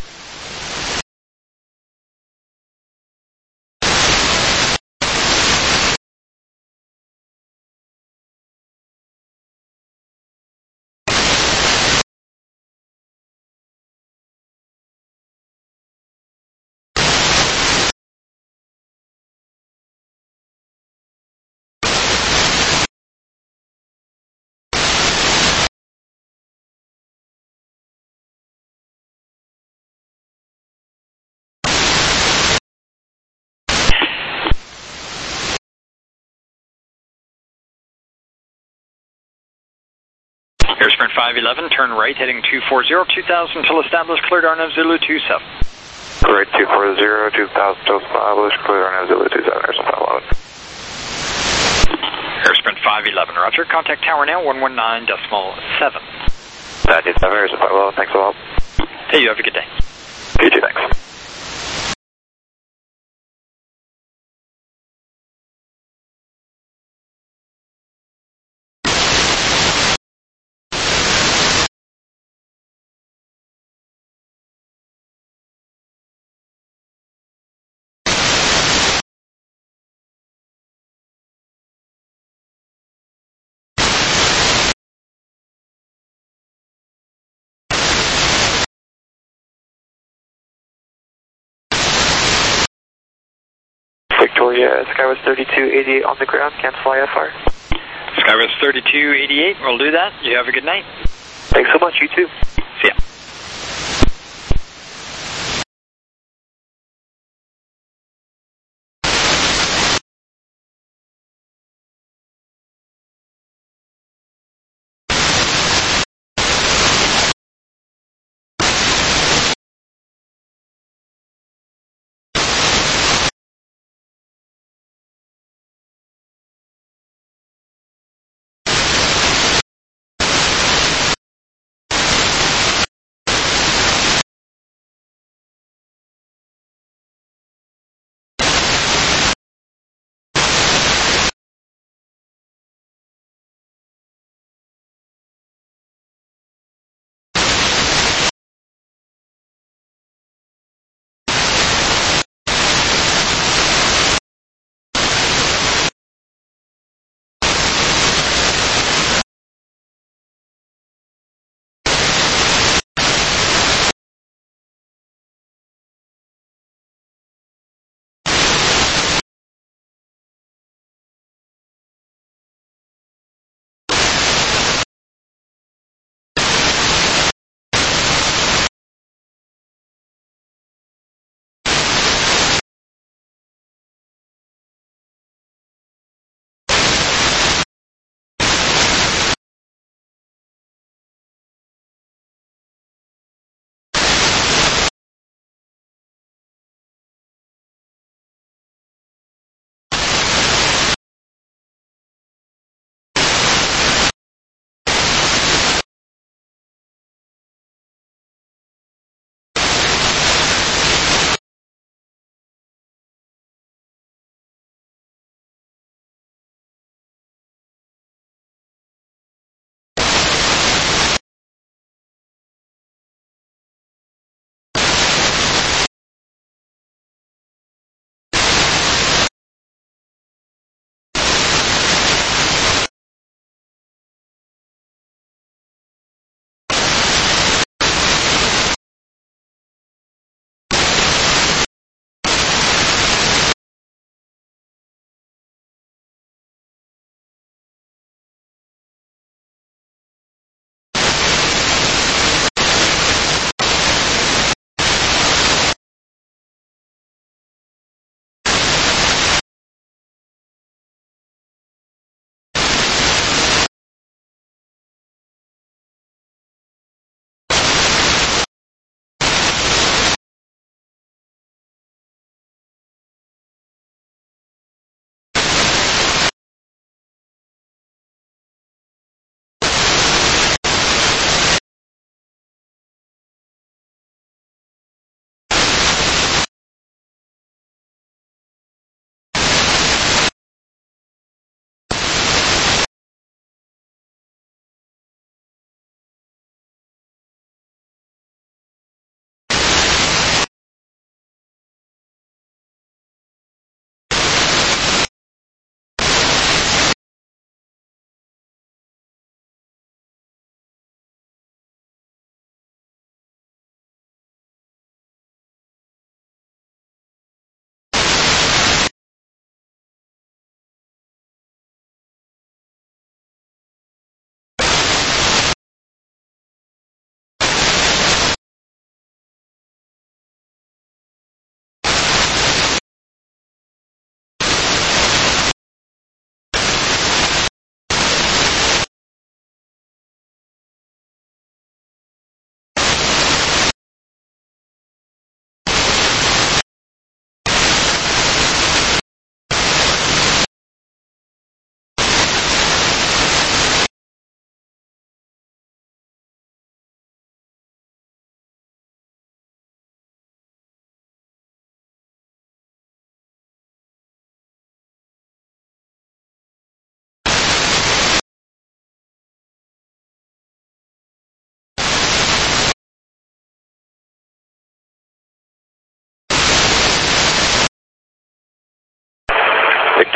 Speaker 6: Air Sprint five eleven, turn right, heading two forty, two thousand till established, cleared R N A V Zulu two seven.
Speaker 3: Right, two forty, two thousand till established, cleared R N A V Zulu two seven, Air Sprint five eleven.
Speaker 6: Air Sprint five eleven, roger, contact tower now, one one nine decimal seven.
Speaker 3: That is seven, Air Sprint five eleven, thanks a lot.
Speaker 6: Hey, you have a good day.
Speaker 3: You too, thanks.
Speaker 1: Victoria, Skywest thirty-two eighty-eight on the ground, cancel I F R.
Speaker 6: Skywest thirty-two eighty-eight, we'll do that. You have a good night.
Speaker 1: Thanks so much, you too.
Speaker 6: See ya.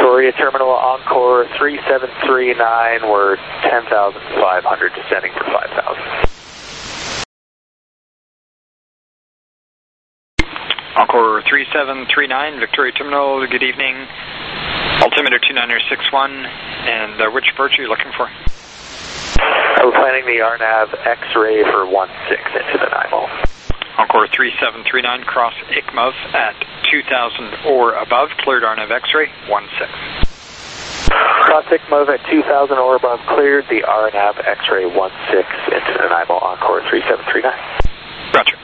Speaker 1: Victoria Terminal, Encore three seven three nine, we're ten thousand five hundred, descending for five thousand.
Speaker 6: Encore three seven three nine, Victoria Terminal, good evening. Altimeter two niner six one, and uh, which approach are you looking for?
Speaker 1: We're planning the R NAV X-ray for one six into the nine mile.
Speaker 6: Encore three seven three nine, cross Ikmov at two thousand or above, cleared R NAV X-ray, one six.
Speaker 1: Cross Ikmov at two thousand or above, cleared the R NAV X-ray one six into the nine mile, Encore three seven three nine.
Speaker 6: Roger.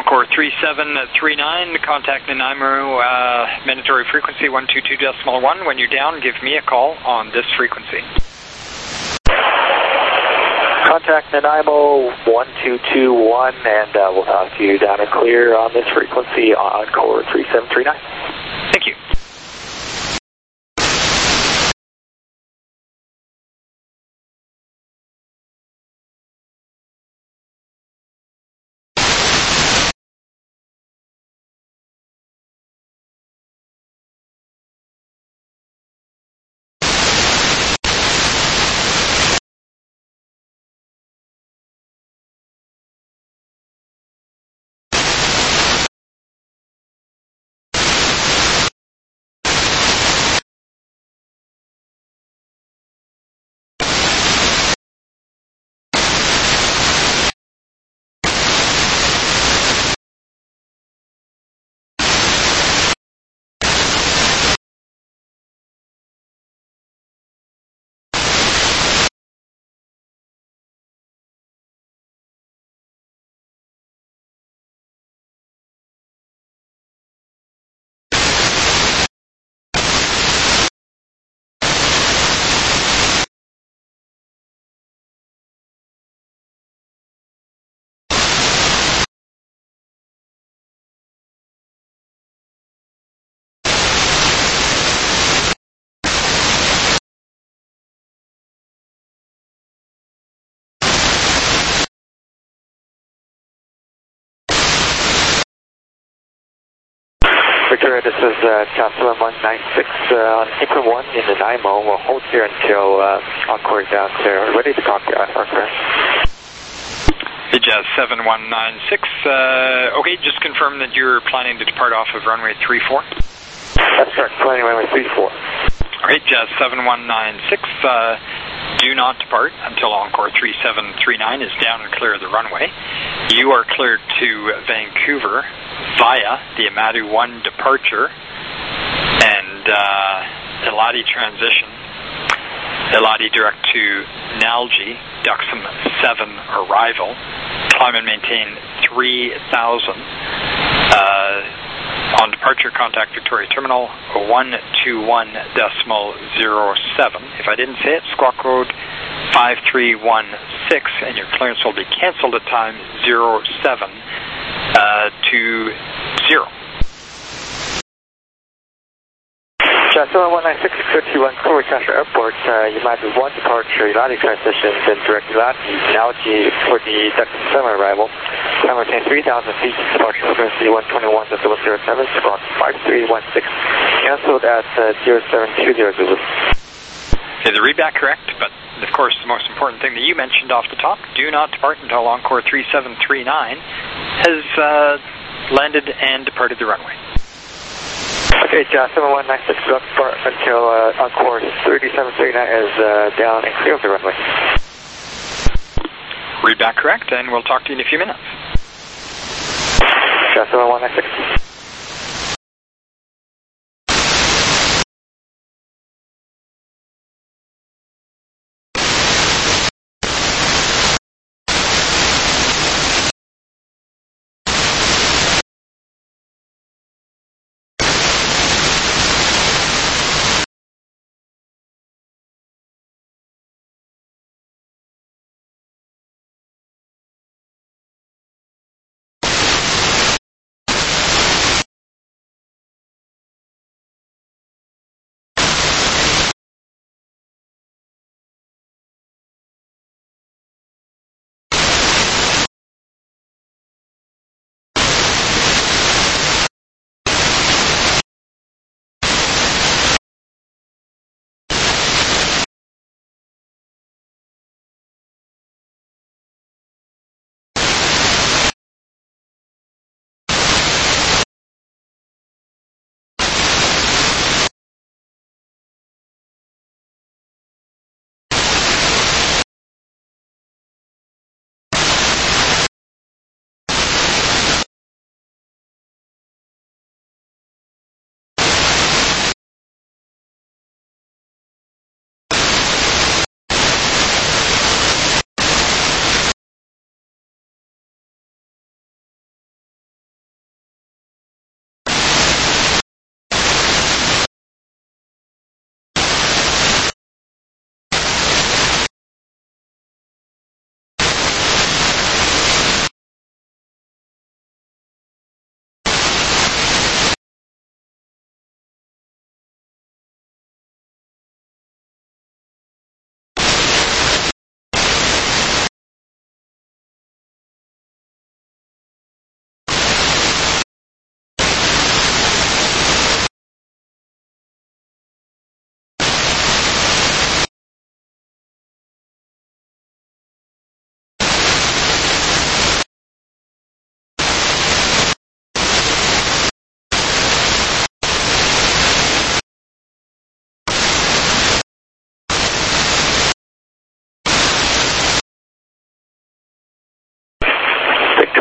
Speaker 6: Encore three seven three nine, contact Nanaimo, uh, mandatory frequency one two two decimal one. When you're down, give me a call on this frequency.
Speaker 2: Contact Nanaimo one two two one, and uh, we'll talk to you down and clear on this frequency on Encore three seven three nine.
Speaker 6: Thank you.
Speaker 2: Victoria, this is uh, Jocelyn one nine six uh, on Apron one in Nanaimo. We'll hold here until uh, Encore is down there. Ready to copy I F R, correct?
Speaker 6: Jazz seven one nine six, uh, okay, just confirm that you're planning to depart off of runway three four.
Speaker 2: That's correct, planning runway three four.
Speaker 6: Okay, Jazz seven one nine six, uh, do not depart until Encore three seven three nine is down and clear of the runway. You are cleared to Vancouver via the Amadu one departure and uh, Eladi transition, Eladi direct to Nalgi, Duxam seven arrival, climb and maintain three thousand. Uh, on departure, contact Victoria Terminal one two one decimal zero seven. If I didn't say it, squawk code five three one six, and your clearance will be cancelled at time zero seven uh, to zero.
Speaker 2: Jocelyn one nine six, six two one, Corey Castro Airport. Uh, you might be one departure, Eladi transition, then direct Eladi, Nalgi for the Duxam seven arrival. Time maintain three thousand feet, departure frequency one twenty-one point zero seven, squawk five three one six, cancelled at uh, zero seven two zero Zulu.
Speaker 6: Okay, the readback correct, but of course the most important thing that you mentioned off the top, do not depart until Encore three seven three nine has uh, landed and departed the runway.
Speaker 2: Okay, John, seven one nine six, go depart until uh, Encore three seven three nine is uh, down and clear of the runway.
Speaker 6: Readback correct, and we'll talk to you in a few minutes.
Speaker 2: John, seven one nine six.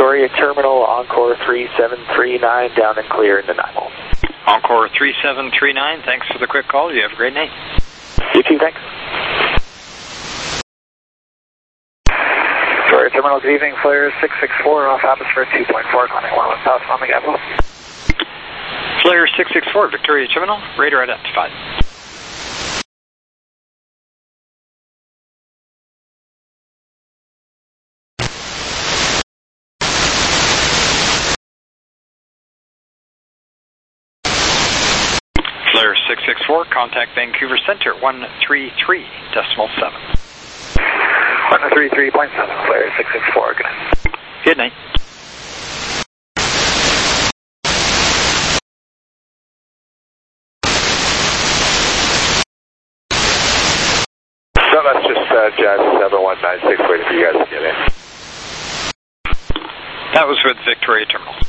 Speaker 2: Victoria Terminal, Encore three seven three nine, down and clear in the nine mile.
Speaker 6: Encore three seven three nine, thanks for the quick call. You have a great night.
Speaker 2: You too, thanks. Victoria Terminal, good evening. Flare six six four off atmosphere two point four, climbing one one thousand on the Gavin.
Speaker 6: Flare six six four, Victoria Terminal, radar identified. Flare six six four, contact Vancouver Center one three three decimal seven.
Speaker 2: one three three point seven, Flare six six four, good night.
Speaker 6: Good night.
Speaker 3: No, that's just uh, Jazz seven one nine six waiting for you guys to get in.
Speaker 6: That was with Victoria Terminal.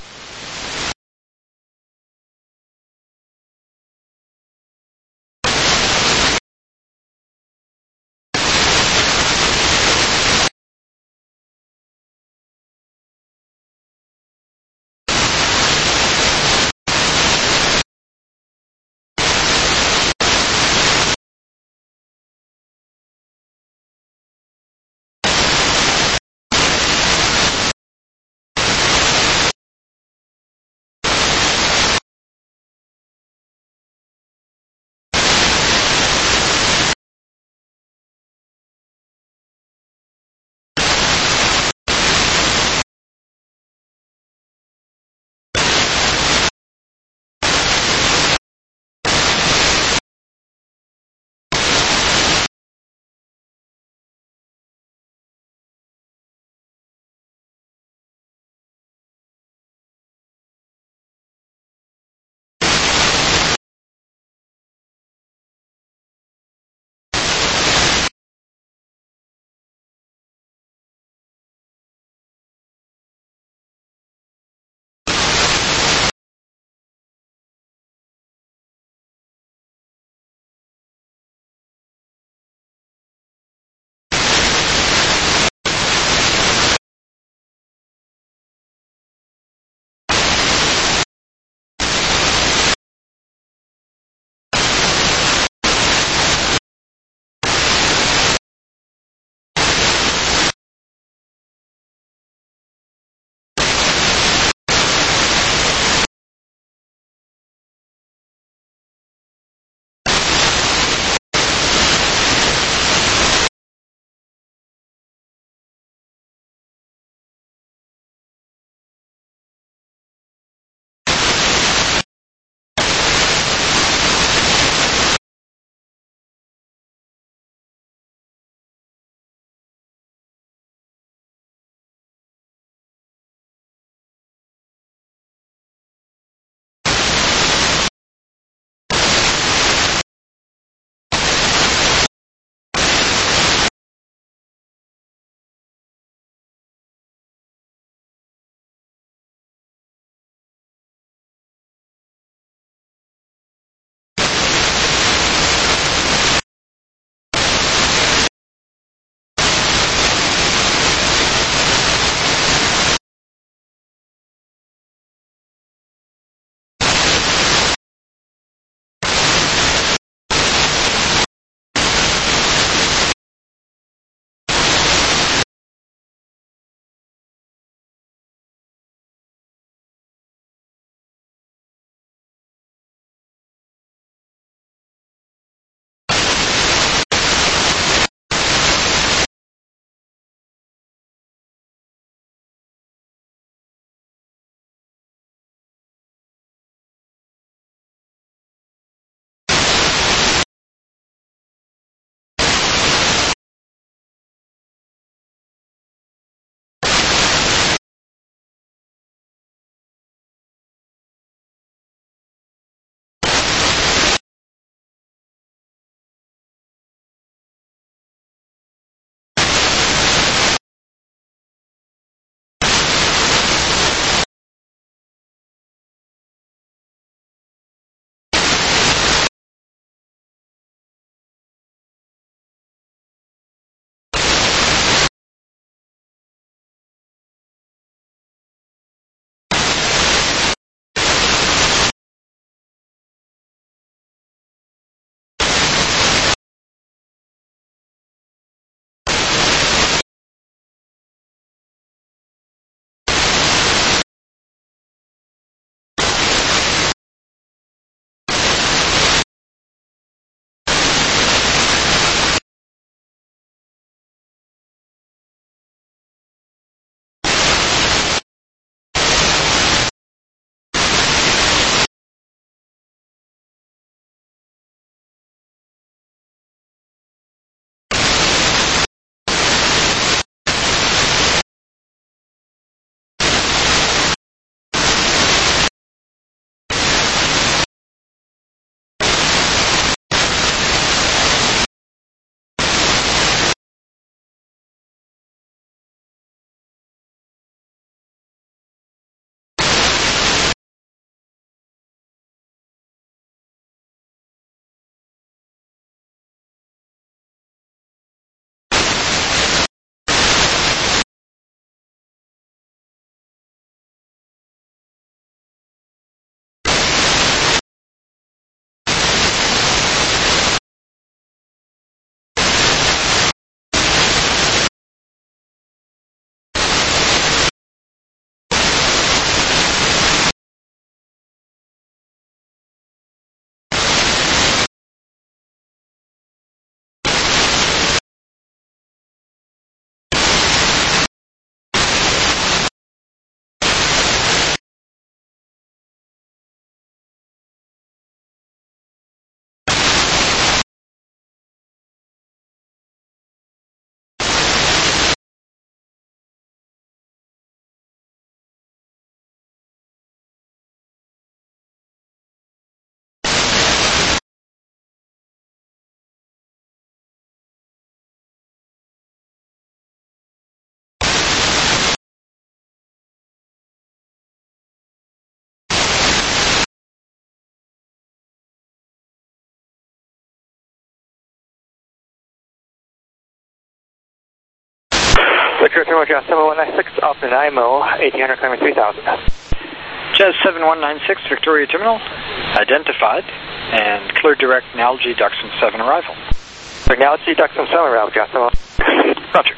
Speaker 2: Victoria Terminal, Jazz seven one nine six, up in I M O, eighteen hundred, climbing three thousand.
Speaker 6: Jazz seven one nine six, Victoria Terminal, identified, and clear direct Nalgene Duxton seven arrival.
Speaker 2: Nalgene Duxton seven arrival, Jazz seven one.
Speaker 6: Roger.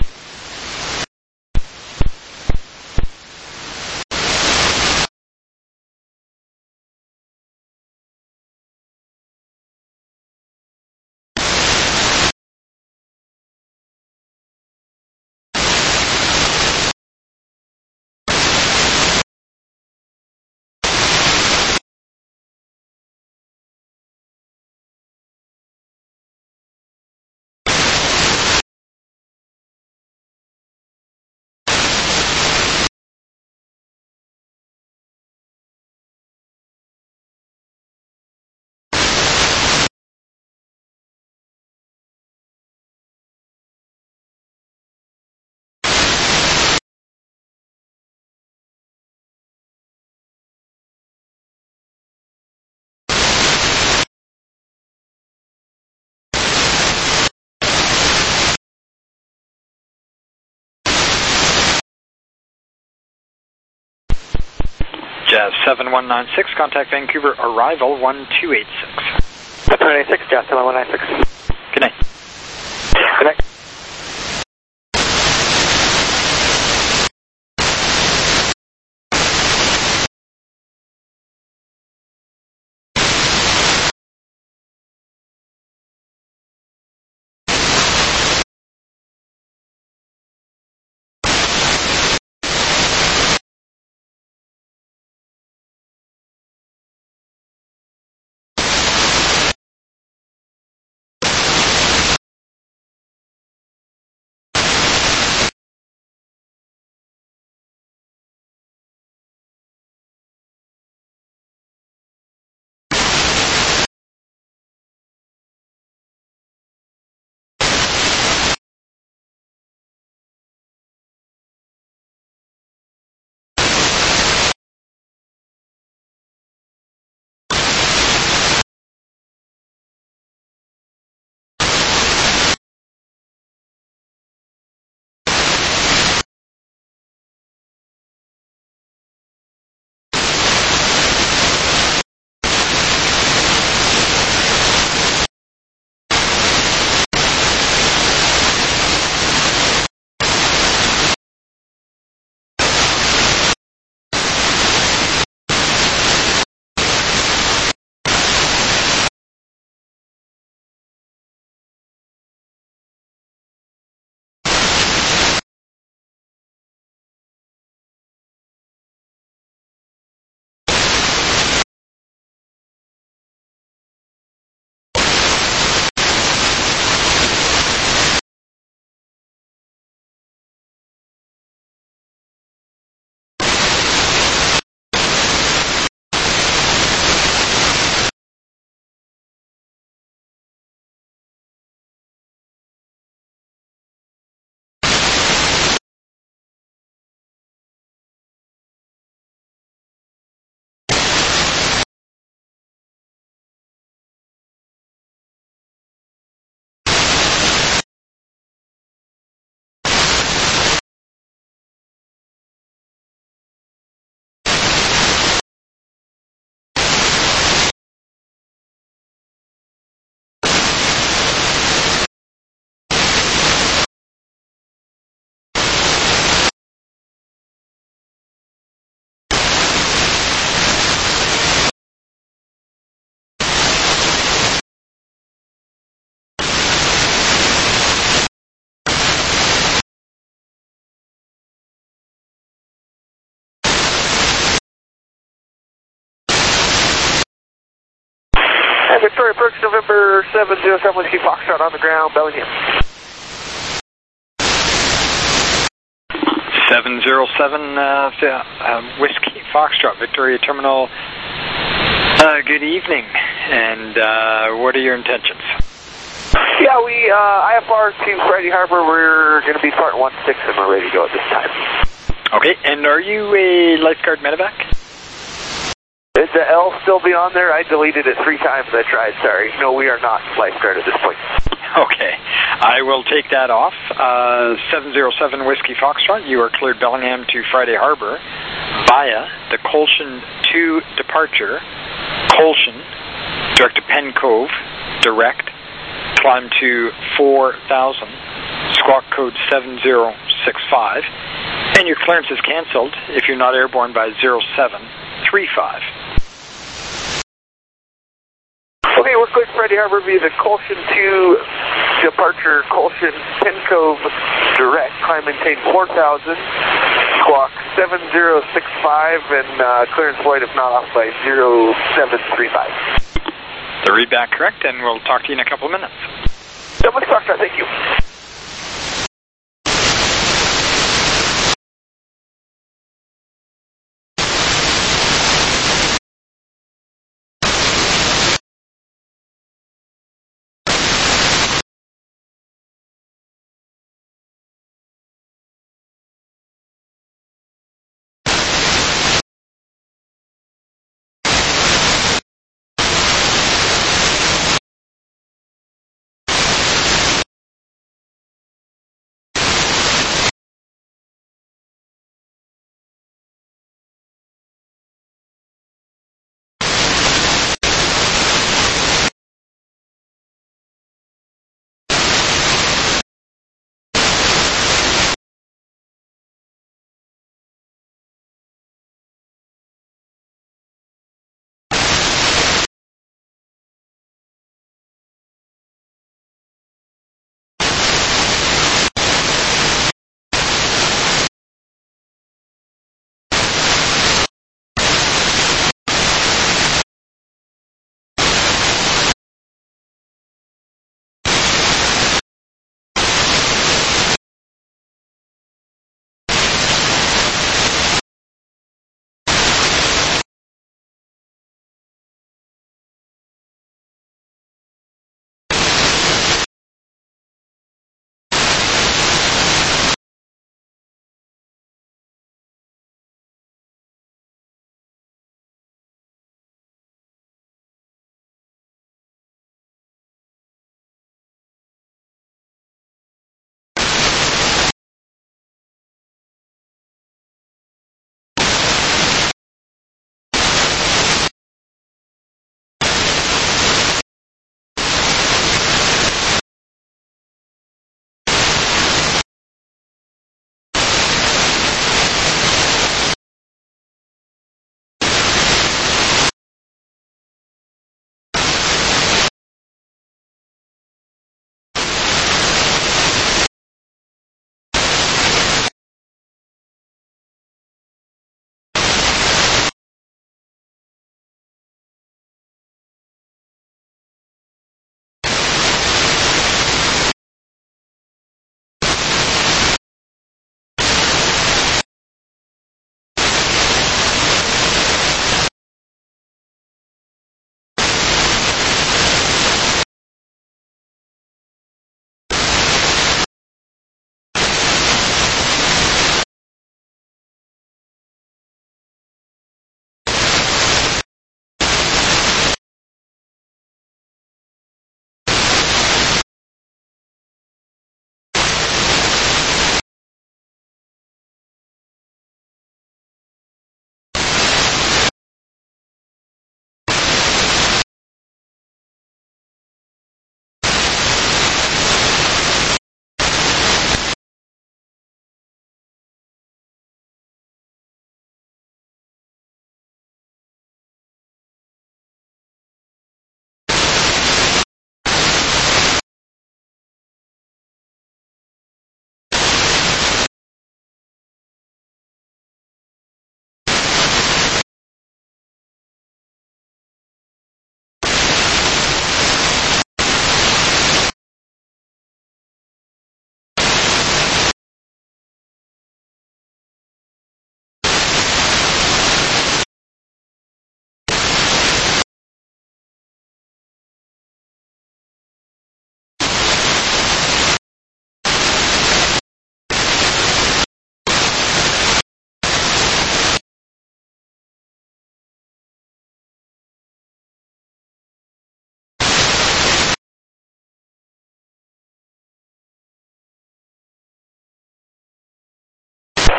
Speaker 6: Jazz seven one nine six, contact Vancouver, arrival one two eight six.
Speaker 2: one two eight six, Jazz seven one nine six.
Speaker 6: Good night.
Speaker 2: Good night. Victoria Perks, November seven zero seven Whiskey Foxtrot on the ground, Bellingham.
Speaker 6: seven zero seven uh, uh, Whiskey Foxtrot, Victoria Terminal. Uh, good evening, and uh, what are your intentions?
Speaker 2: Yeah, we, uh, I F R to Friday Harbor, we're going to be starting one six and we're ready to go at this time.
Speaker 6: Okay, and are you a lifeguard medevac?
Speaker 2: Is the L still be on there? I deleted it three times I tried, sorry. No, we are not lifeguard at this point.
Speaker 6: Okay. I will take that off. Uh, seven zero seven Whiskey Foxtrot, you are cleared Bellingham to Friday Harbor via the Colshan two departure. Colshan, direct to Pen Cove, direct, climb to four thousand, squawk code seven zero six five, and your clearance is cancelled if you're not airborne by zero seven three five.
Speaker 1: Okay, we're cleared Friday Harbor via the Colshan two departure, Colshan Pen Cove direct, climb maintain four thousand, squawk seven zero six five, and uh, clearance void if not off by zero seven three five.
Speaker 6: The read back correct, and we'll talk to you in a couple of minutes.
Speaker 1: Double Foxtrot, thank you.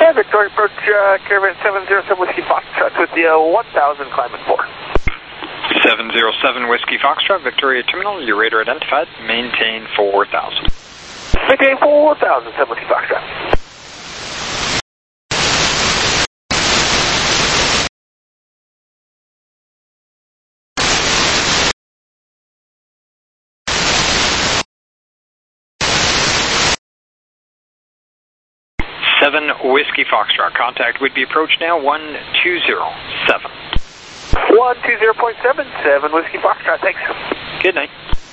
Speaker 1: Yeah, Victoria approach uh, Caravan seven zero seven Whiskey Foxtrot with the uh, one thousand climbing four.
Speaker 6: seven zero seven Whiskey Foxtrot, Victoria Terminal, your radar identified, maintain four thousand.
Speaker 1: Maintain four thousand, seven Whiskey Foxtrot.
Speaker 6: seven Whiskey Foxtrot, contact would be approached now, one two zero seven.
Speaker 1: one two zero point seven seven Whiskey Foxtrot, thanks.
Speaker 6: Good night.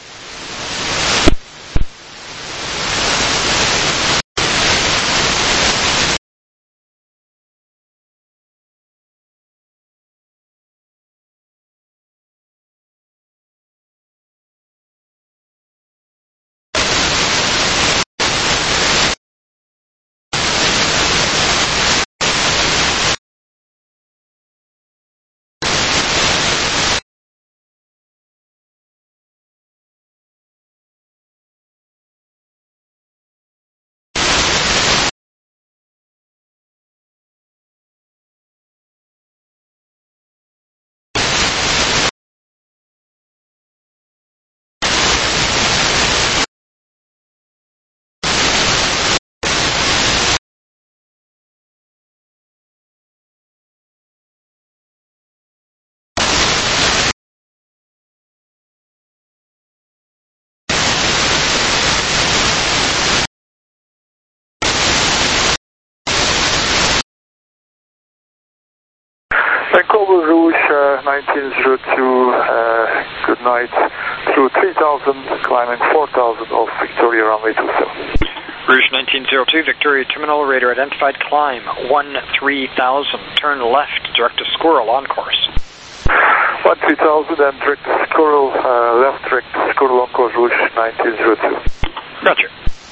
Speaker 7: Vancouver Rouge uh, nineteen zero two, uh, good night, through three thousand, climbing four thousand off Victoria runway two seven.
Speaker 6: Rouge nineteen zero two, Victoria Terminal, radar identified, climb one three thousand, turn left, direct to Squirrel on course.
Speaker 7: one three thousand and direct to Squirrel, uh, left direct to Squirrel on course, Rouge nineteen zero two.
Speaker 6: Roger.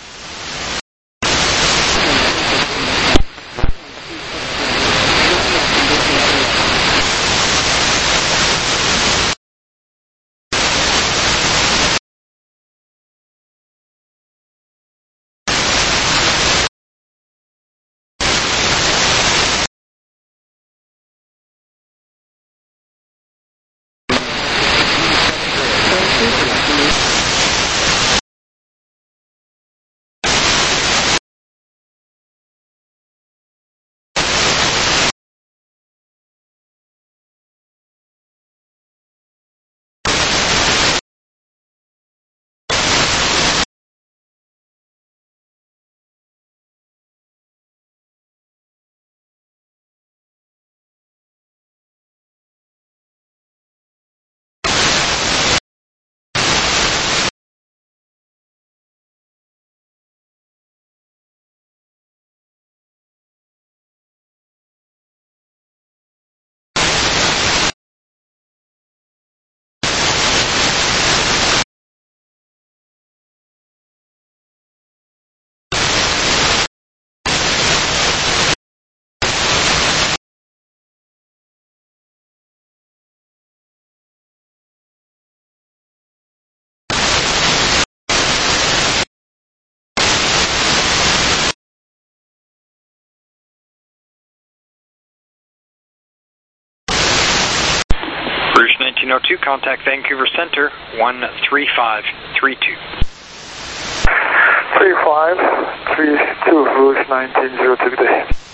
Speaker 6: Rouge nineteen oh two, contact Vancouver Center, one three five three two.
Speaker 7: three five three two, Rouge nineteen zero two, good day.